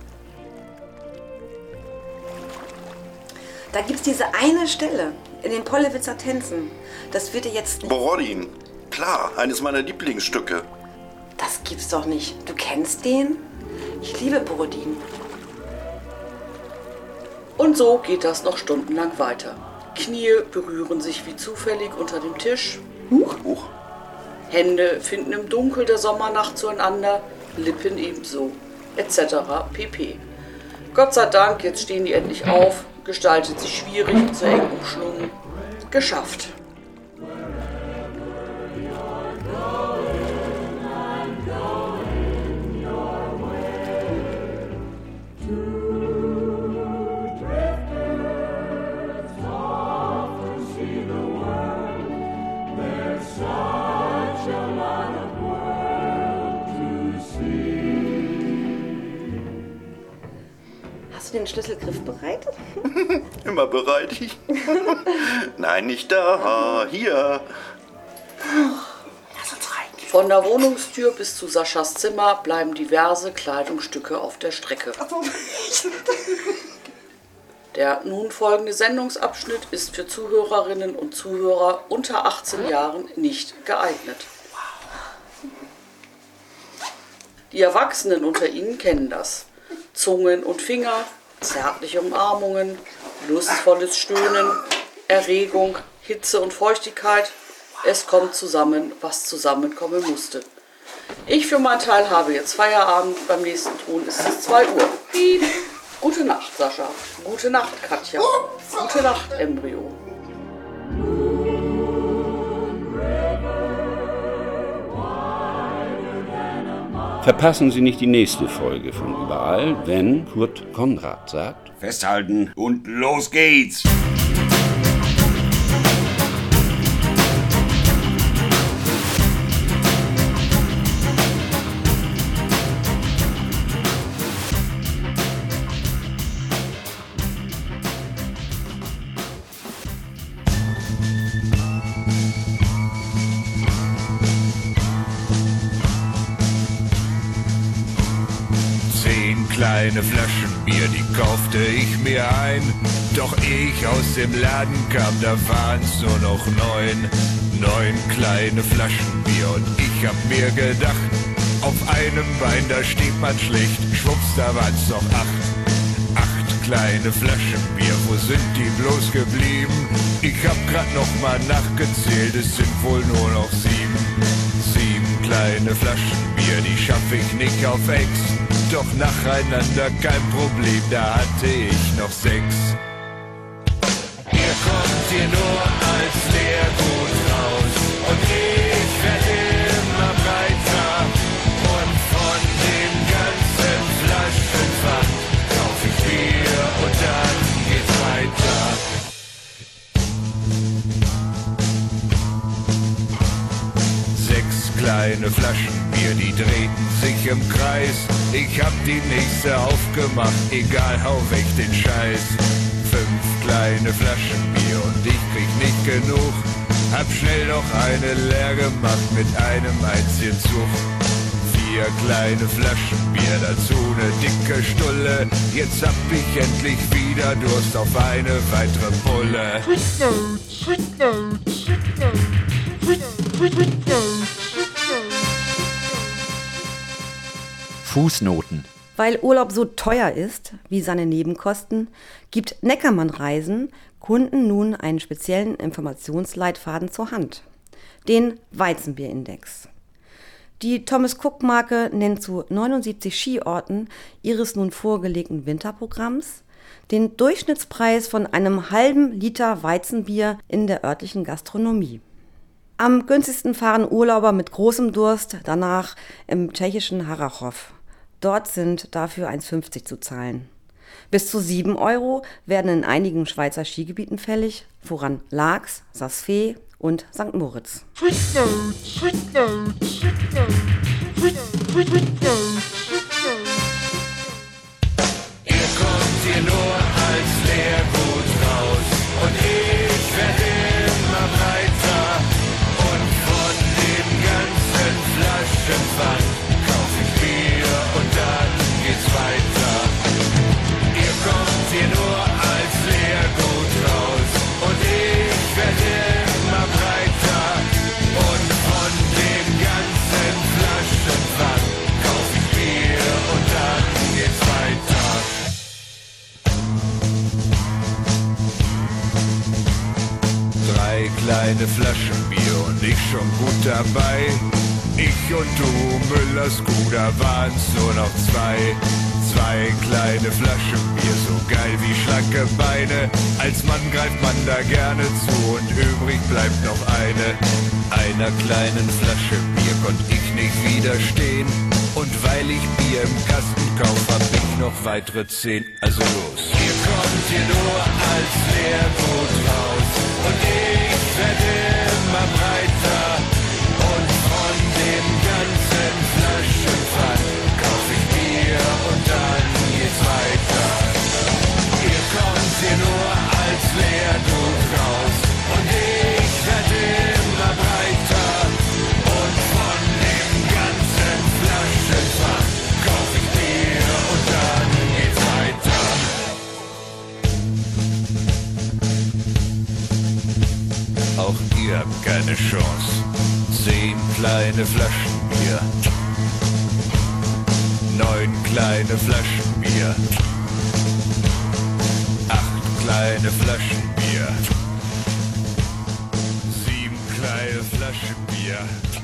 S4: Da gibt's diese eine Stelle in den Pollewitzer Tänzen. Das wird dir jetzt nicht...
S11: Borodin. Klar, eines meiner Lieblingsstücke.
S4: Das gibt's doch nicht. Du kennst den? Ich liebe Borodin.
S3: Und so geht das noch stundenlang weiter. Knie berühren sich wie zufällig unter dem Tisch.
S11: Huch.
S3: Hände finden im Dunkel der Sommernacht zueinander, Lippen ebenso, etc. pp. Gott sei Dank, jetzt stehen die endlich auf, gestaltet sich schwierig und zu eng umschlungen. Geschafft.
S4: Hast du den Schlüsselgriff bereit?
S11: Immer bereit. Nein, nicht da. Hier.
S4: Lass uns rein.
S3: Von der Wohnungstür bis zu Saschas Zimmer bleiben diverse Kleidungsstücke auf der Strecke. Der nun folgende Sendungsabschnitt ist für Zuhörerinnen und Zuhörer unter 18 Jahren nicht geeignet. Die Erwachsenen unter Ihnen kennen das. Zungen und Finger, zärtliche Umarmungen, lustvolles Stöhnen, Erregung, Hitze und Feuchtigkeit. Es kommt zusammen, was zusammenkommen musste. Ich für meinen Teil habe jetzt Feierabend. Beim nächsten Ton ist es 2 Uhr. Piep. Gute Nacht, Sascha. Gute Nacht, Katja. Gute Nacht, Embryo.
S10: Verpassen Sie nicht die nächste Folge von Überall, wenn Kurt Konrad sagt:
S13: Festhalten und los geht's! Kleine Flaschen Bier, die kaufte ich mir ein. Doch ehe ich aus dem Laden kam, da waren's nur noch 9. 9 kleine Flaschen Bier und ich hab mir gedacht, auf einem Bein, da steht man schlecht. Schwupps, da waren's noch 8. 8 kleine Flaschen Bier, wo sind die bloß geblieben? Ich hab grad noch mal nachgezählt, es sind wohl nur noch 7. 7 kleine Flaschen Bier, die schaff ich nicht auf Ex. Doch nacheinander kein Problem, da hatte ich noch 6. Ihr kommt hier nur als Leergut raus und ich werde immer breiter. Und von dem ganzen Flaschenfach kauf ich Bier und dann geht's weiter. Kleine kleine Flaschen Bier, die drehten sich im Kreis. Ich hab die nächste aufgemacht, egal hau weg den Scheiß. 5 kleine Flaschen Bier und ich krieg nicht genug. Hab schnell noch eine leer gemacht mit einem einzigen Zug. 4 kleine Flaschen Bier, dazu ne dicke Stulle. Jetzt hab ich endlich wieder Durst auf eine weitere Pulle.
S2: Fußnoten.
S4: Weil Urlaub so teuer ist wie seine Nebenkosten, gibt Neckermann Reisen Kunden nun einen speziellen Informationsleitfaden zur Hand. Den Weizenbierindex. Die Thomas-Cook-Marke nennt zu 79 Skiorten ihres nun vorgelegten Winterprogramms den Durchschnittspreis von einem halben Liter Weizenbier in der örtlichen Gastronomie. Am günstigsten fahren Urlauber mit großem Durst danach im tschechischen Harrachov. Dort sind dafür 1,50 zu zahlen. Bis zu 7 € werden in einigen Schweizer Skigebieten fällig, voran Laax, Saas-Fee und St. Moritz.
S13: Ihr kommt hier nur als Leergut raus und ich werde immer breiter und von dem ganzen Flaschenpfand kauf ich Bier und dann geht's weiter. Ihr kommt hier nur als Leergut raus und ich werde immer breiter und von dem ganzen Flaschenpfand kauf ich Bier und dann geht's weiter. 3 kleine Flaschen Bier und ich schon gut dabei. Ich und du, Müllers Guder, waren's nur noch 2. 2 kleine Flaschen Bier, so geil wie schlanke Beine. Als Mann greift man da gerne zu und übrig bleibt noch eine. Einer kleinen Flasche Bier konnte ich nicht widerstehen. Und weil ich Bier im Kasten kauf, hab ich noch weitere 10. Also los. Ihr kommt hier nur als Leergut raus und ich werde immer breiter. Und von dem ganzen Flaschenpfand kauf ich Bier und dann geht's weiter. Ihr kommt hier nur als Leergut raus und ich werde immer breiter. Und von dem ganzen Flaschenpfand kauf ich Bier und dann geht's weiter. Auch ihr habt keine Chance. 10 kleine Flaschen Bier. 9 kleine Flaschen Bier. 8 kleine Flaschen Bier. 7 kleine Flaschen Bier.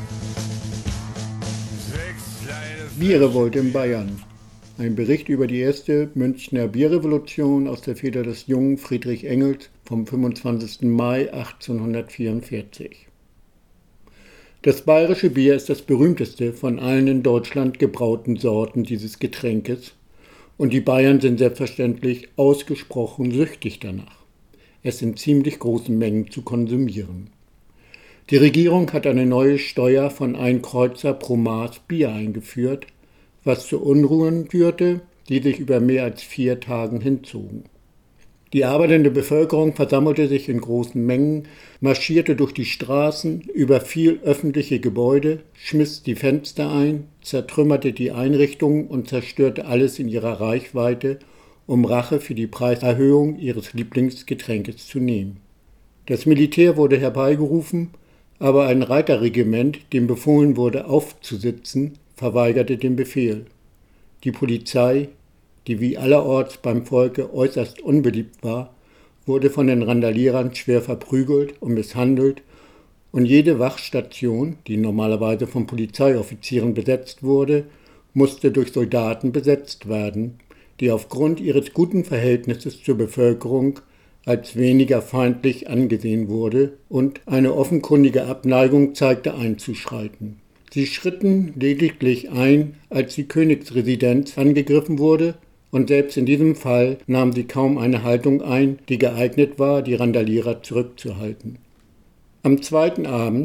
S13: 6 kleine
S14: Bierrevolte in Bayern. Ein Bericht über die erste Münchner Bierrevolution aus der Feder des jungen Friedrich Engels vom 25. Mai 1844. Das bayerische Bier ist das berühmteste von allen in Deutschland gebrauten Sorten dieses Getränkes und die Bayern sind selbstverständlich ausgesprochen süchtig danach, es in ziemlich großen Mengen zu konsumieren. Die Regierung hat eine neue Steuer von 1 Kreuzer pro Maß Bier eingeführt, was zu Unruhen führte, die sich über mehr als 4 Tagen hinzogen. Die arbeitende Bevölkerung versammelte sich in großen Mengen, marschierte durch die Straßen, überfiel öffentliche Gebäude, schmiss die Fenster ein, zertrümmerte die Einrichtungen und zerstörte alles in ihrer Reichweite, um Rache für die Preiserhöhung ihres Lieblingsgetränkes zu nehmen. Das Militär wurde herbeigerufen, aber ein Reiterregiment, dem befohlen wurde, aufzusitzen, verweigerte den Befehl. Die Polizei, die wie allerorts beim Volke äußerst unbeliebt war, wurde von den Randalierern schwer verprügelt und misshandelt und jede Wachstation, die normalerweise von Polizeioffizieren besetzt wurde, musste durch Soldaten besetzt werden, die aufgrund ihres guten Verhältnisses zur Bevölkerung als weniger feindlich angesehen wurde und eine offenkundige Abneigung zeigte, einzuschreiten. Sie schritten lediglich ein, als die Königsresidenz angegriffen wurde, und selbst in diesem Fall nahmen sie kaum eine Haltung ein, die geeignet war, die Randalierer zurückzuhalten. Am zweiten Abend,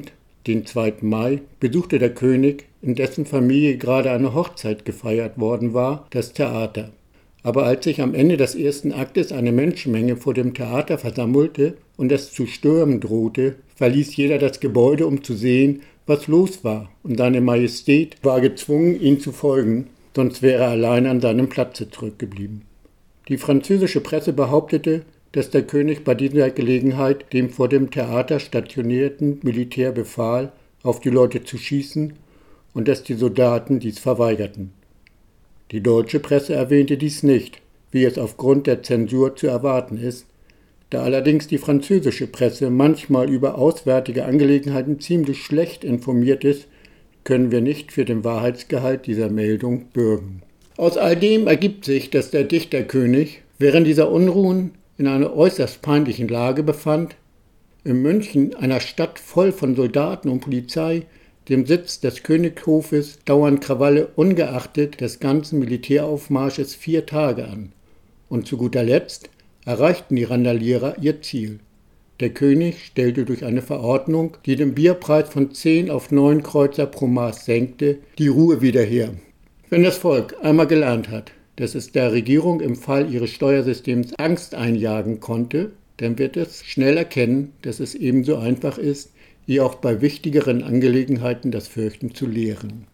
S14: den 2. Mai, besuchte der König, in dessen Familie gerade eine Hochzeit gefeiert worden war, das Theater. Aber als sich am Ende des ersten Aktes eine Menschenmenge vor dem Theater versammelte und es zu stürmen drohte, verließ jeder das Gebäude, um zu sehen, was los war, und seine Majestät war gezwungen, ihm zu folgen, sonst wäre er allein an seinem Platze zurückgeblieben. Die französische Presse behauptete, dass der König bei dieser Gelegenheit dem vor dem Theater stationierten Militär befahl, auf die Leute zu schießen, und dass die Soldaten dies verweigerten. Die deutsche Presse erwähnte dies nicht, wie es aufgrund der Zensur zu erwarten ist. Da allerdings die französische Presse manchmal über auswärtige Angelegenheiten ziemlich schlecht informiert ist, können wir nicht für den Wahrheitsgehalt dieser Meldung bürgen. Aus all dem ergibt sich, dass der Dichterkönig während dieser Unruhen in einer äußerst peinlichen Lage befand, in München, einer Stadt voll von Soldaten und Polizei, dem Sitz des Königshofes, dauern Krawalle ungeachtet des ganzen Militäraufmarsches 4 Tage an. Und zu guter Letzt erreichten die Randalierer ihr Ziel. Der König stellte durch eine Verordnung, die den Bierpreis von 10 auf 9 Kreuzer pro Maß senkte, die Ruhe wieder her. Wenn das Volk einmal gelernt hat, dass es der Regierung im Fall ihres Steuersystems Angst einjagen konnte, dann wird es schnell erkennen, dass es ebenso einfach ist, ihr auch bei wichtigeren Angelegenheiten das Fürchten zu lehren.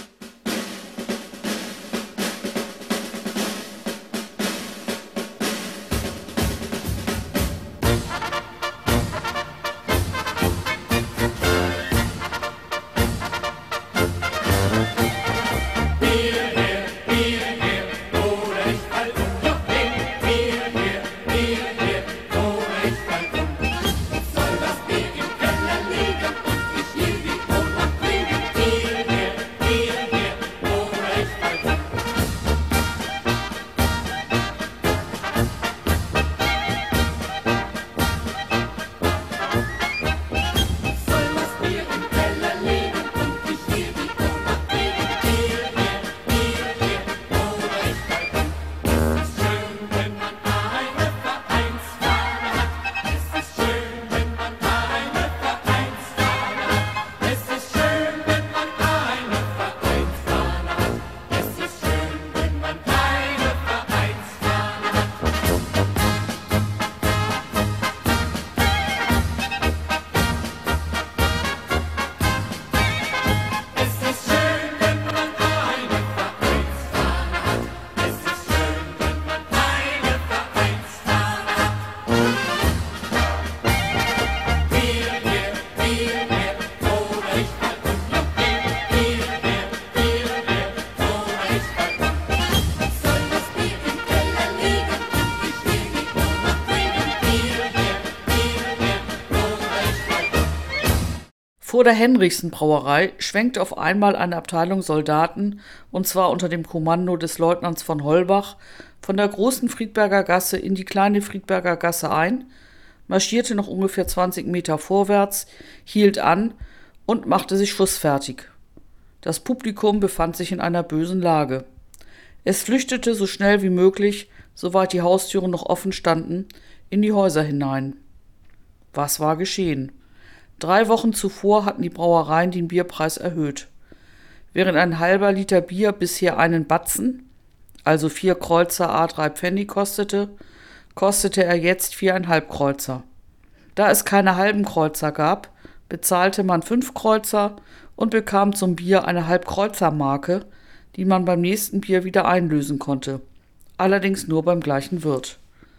S3: Vor der Henrichsen-Brauerei schwenkte auf einmal eine Abteilung Soldaten, und zwar unter dem Kommando des Leutnants von Holbach, von der großen Friedberger Gasse in die kleine Friedberger Gasse ein, marschierte noch ungefähr 20 Meter vorwärts, hielt an und machte sich schussfertig. Das Publikum befand sich in einer bösen Lage. Es flüchtete so schnell wie möglich, soweit die Haustüren noch offen standen, in die Häuser hinein. Was war geschehen? 3 Wochen zuvor hatten die Brauereien den Bierpreis erhöht. Während ein halber Liter Bier bisher einen Batzen, also 4 Kreuzer à 3 Pfennig kostete er jetzt 4,5 Kreuzer. Da es keine halben Kreuzer gab, bezahlte man 5 Kreuzer und bekam zum Bier eine Halbkreuzer-Marke, die man beim nächsten Bier wieder einlösen konnte, allerdings nur beim gleichen Wirt.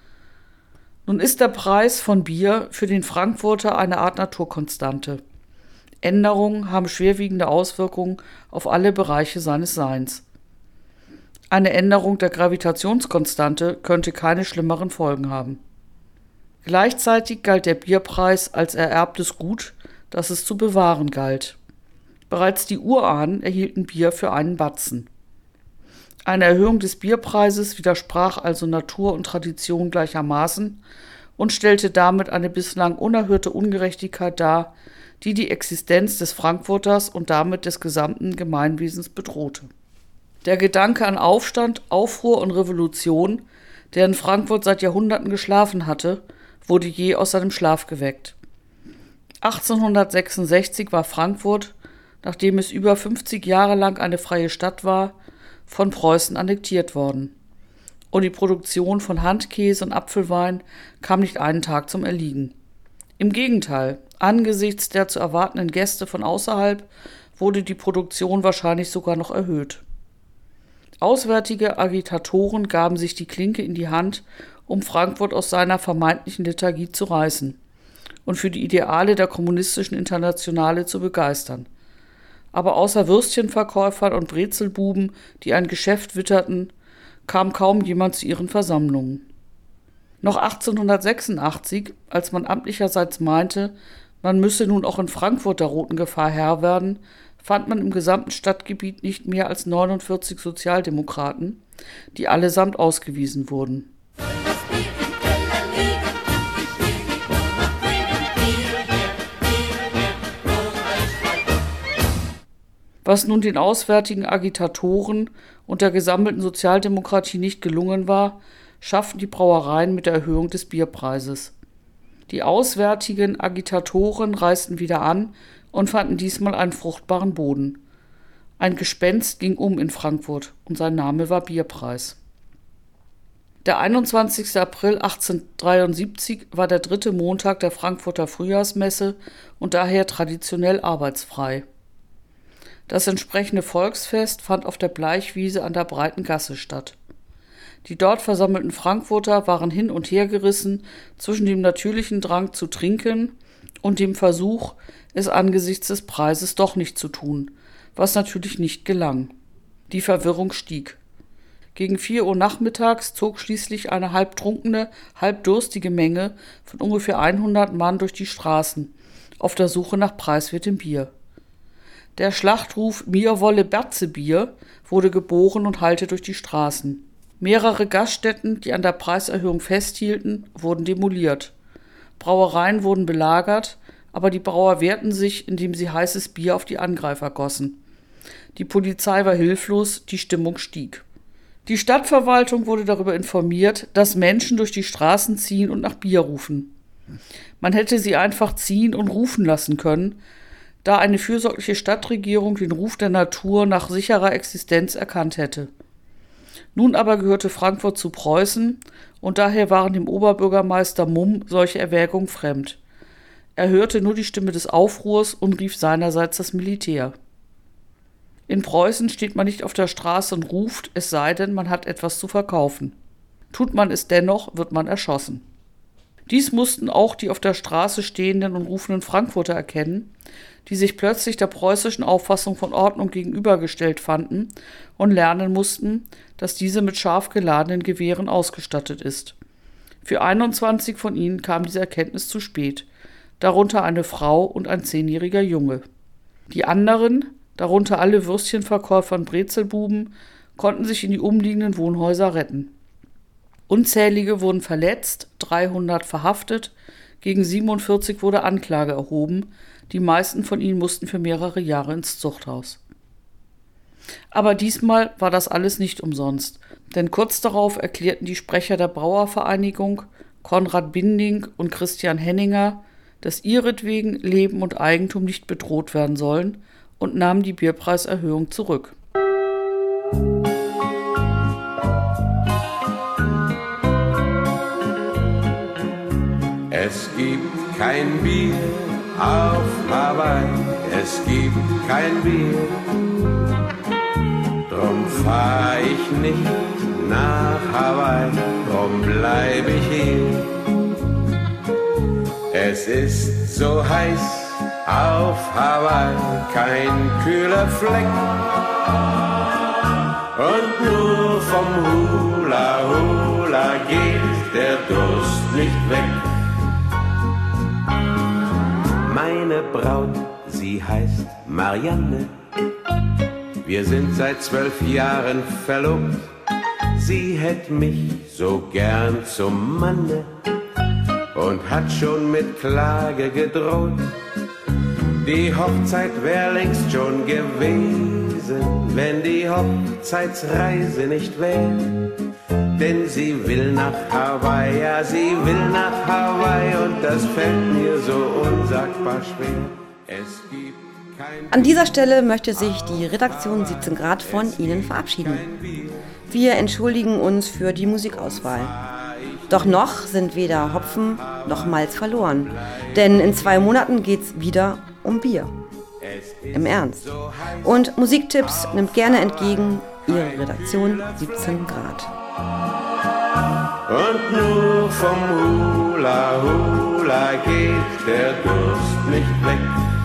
S3: Nun ist der Preis von Bier für den Frankfurter eine Art Naturkonstante. Änderungen haben schwerwiegende Auswirkungen auf alle Bereiche seines Seins. Eine Änderung der Gravitationskonstante könnte keine schlimmeren Folgen haben. Gleichzeitig galt der Bierpreis als ererbtes Gut, das es zu bewahren galt. Bereits die Urahnen erhielten Bier für einen Batzen. Eine Erhöhung des Bierpreises widersprach also Natur und Tradition gleichermaßen und stellte damit eine bislang unerhörte Ungerechtigkeit dar, die die Existenz des Frankfurters und damit des gesamten Gemeinwesens bedrohte. Der Gedanke an Aufstand, Aufruhr und Revolution, der in Frankfurt seit Jahrhunderten geschlafen hatte, wurde jäh aus seinem Schlaf geweckt. 1866 war Frankfurt, nachdem es über 50 Jahre lang eine freie Stadt war, von Preußen annektiert worden. Und die Produktion von Handkäse und Apfelwein kam nicht einen Tag zum Erliegen. Im Gegenteil, angesichts der zu erwartenden Gäste von außerhalb wurde die Produktion wahrscheinlich sogar noch erhöht. Auswärtige Agitatoren gaben sich die Klinke in die Hand, um Frankfurt aus seiner vermeintlichen Lethargie zu reißen und für die Ideale der kommunistischen Internationale zu begeistern. Aber außer Würstchenverkäufern und Brezelbuben, die ein Geschäft witterten, kam kaum jemand zu ihren Versammlungen. Noch 1886, als man amtlicherseits meinte, man müsse nun auch in Frankfurt der roten Gefahr Herr werden, fand man im gesamten Stadtgebiet nicht mehr als 49 Sozialdemokraten, die allesamt ausgewiesen wurden. Was nun den auswärtigen Agitatoren und der gesammelten Sozialdemokratie nicht gelungen war, schafften die Brauereien mit der Erhöhung des Bierpreises. Die auswärtigen Agitatoren reisten wieder an und fanden diesmal einen fruchtbaren Boden. Ein Gespenst ging um in Frankfurt und sein Name war Bierpreis. Der 21. April 1873 war der 3. Montag der Frankfurter Frühjahrsmesse und daher traditionell arbeitsfrei. Das entsprechende Volksfest fand auf der Bleichwiese an der Breiten Gasse statt. Die dort versammelten Frankfurter waren hin und her gerissen zwischen dem natürlichen Drang zu trinken und dem Versuch, es angesichts des Preises doch nicht zu tun, was natürlich nicht gelang. Die Verwirrung stieg. Gegen 4 Uhr nachmittags zog schließlich eine halbtrunkene, halbdurstige Menge von ungefähr 100 Mann durch die Straßen, auf der Suche nach preiswertem Bier. Der Schlachtruf »Mir wolle Berzebier« wurde geboren und hallte durch die Straßen. Mehrere Gaststätten, die an der Preiserhöhung festhielten, wurden demoliert. Brauereien wurden belagert, aber die Brauer wehrten sich, indem sie heißes Bier auf die Angreifer gossen. Die Polizei war hilflos, die Stimmung stieg. Die Stadtverwaltung wurde darüber informiert, dass Menschen durch die Straßen ziehen und nach Bier rufen. Man hätte sie einfach ziehen und rufen lassen können, da eine fürsorgliche Stadtregierung den Ruf der Natur nach sicherer Existenz erkannt hätte. Nun aber gehörte Frankfurt zu Preußen und daher waren dem Oberbürgermeister Mumm solche Erwägungen fremd. Er hörte nur die Stimme des Aufruhrs und rief seinerseits das Militär. In Preußen steht man nicht auf der Straße und ruft, es sei denn, man hat etwas zu verkaufen. Tut man es dennoch, wird man erschossen. Dies mussten auch die auf der Straße stehenden und rufenden Frankfurter erkennen, die sich plötzlich der preußischen Auffassung von Ordnung gegenübergestellt fanden und lernen mussten, dass diese mit scharf geladenen Gewehren ausgestattet ist. Für 21 von ihnen kam diese Erkenntnis zu spät, darunter eine Frau und ein 10-jähriger Junge. Die anderen, darunter alle Würstchenverkäufer und Brezelbuben, konnten sich in die umliegenden Wohnhäuser retten. Unzählige wurden verletzt, 300 verhaftet, gegen 47 wurde Anklage erhoben, die meisten von ihnen mussten für mehrere Jahre ins Zuchthaus. Aber diesmal war das alles nicht umsonst, denn kurz darauf erklärten die Sprecher der Brauervereinigung, Konrad Binding und Christian Henninger, dass ihretwegen Leben und Eigentum nicht bedroht werden sollen und nahmen die Bierpreiserhöhung zurück.
S15: Es gibt kein Bier auf Hawaii, es gibt kein Bier. Drum fahr ich nicht nach Hawaii, drum bleib ich hier. Es ist so heiß auf Hawaii, kein kühler Fleck. Und nur vom Hula Hula geht der Durst nicht weg. Meine Braut, sie heißt Marianne. Wir sind seit 12 Jahren verlobt. Sie hätt mich so gern zum Manne und hat schon mit Klage gedroht. Die Hochzeit wär längst schon gewesen, wenn die Hochzeitsreise nicht wär. Denn sie will nach Hawaii, ja, sie will nach Hawaii und das fällt mir so unsagbar schwer. Es gibt
S4: An dieser Stelle möchte sich die Redaktion 17 Grad von Ihnen verabschieden. Wir entschuldigen uns für die Musikauswahl. Doch noch sind weder Hopfen noch Malz verloren, denn in 2 Monaten geht's wieder um Bier. Im Ernst. Und Musiktipps nimmt gerne entgegen Ihre Redaktion 17 Grad.
S15: Und nur vom Hula Hula geht der Durst nicht weg.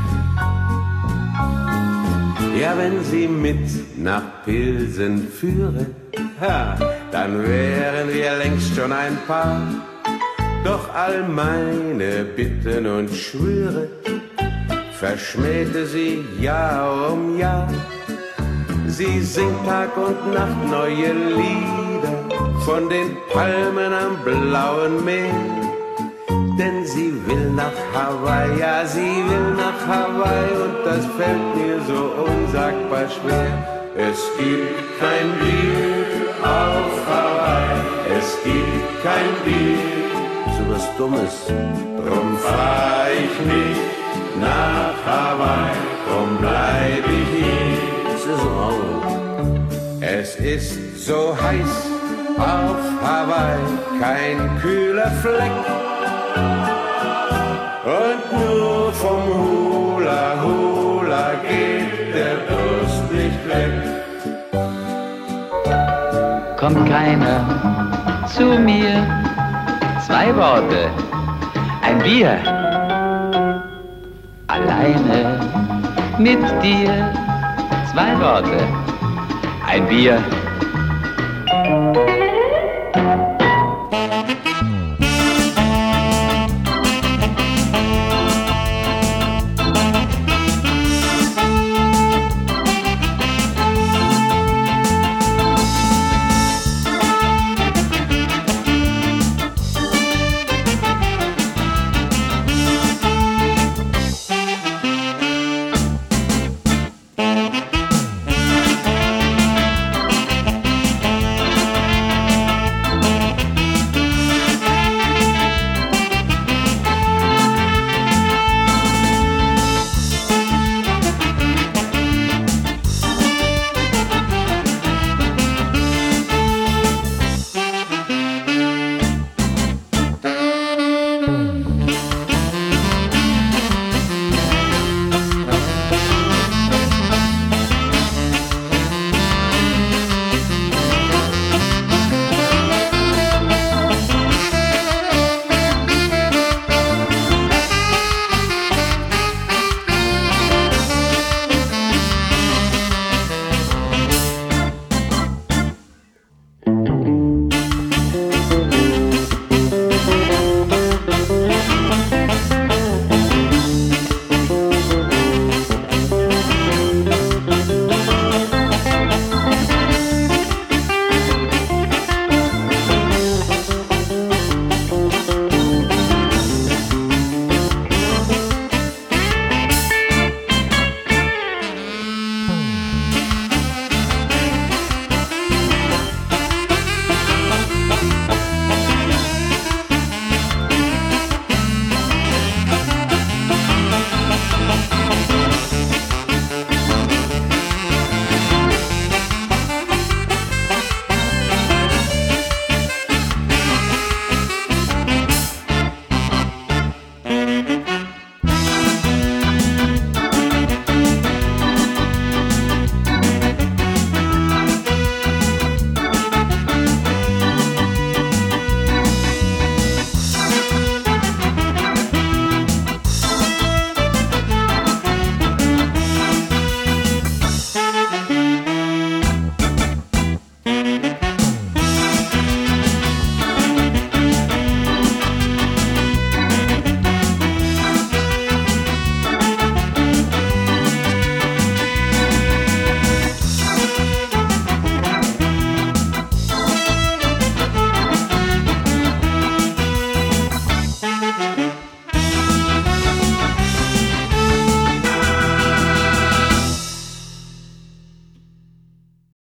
S15: Ja, wenn sie mit nach Pilsen führe, dann wären wir längst schon ein Paar. Doch all meine Bitten und Schwüre verschmähte sie Jahr um Jahr. Sie singt Tag und Nacht neue Lieder von den Palmen am blauen Meer. Denn sie will nach Hawaii, ja, sie will nach Hawaii und das fällt mir so unsagbar schwer. Es gibt kein Bier auf Hawaii, es gibt kein Bier, so was Dummes. Drum fahr ich nicht nach Hawaii, drum bleib ich hier. Es ist rau. Es ist so heiß auf Hawaii, kein kühler Fleck. Und nur vom Hula Hula geht der Durst nicht weg.
S16: Kommt keiner zu mir, 2 Worte, ein Bier. Alleine mit dir, 2 Worte, ein Bier.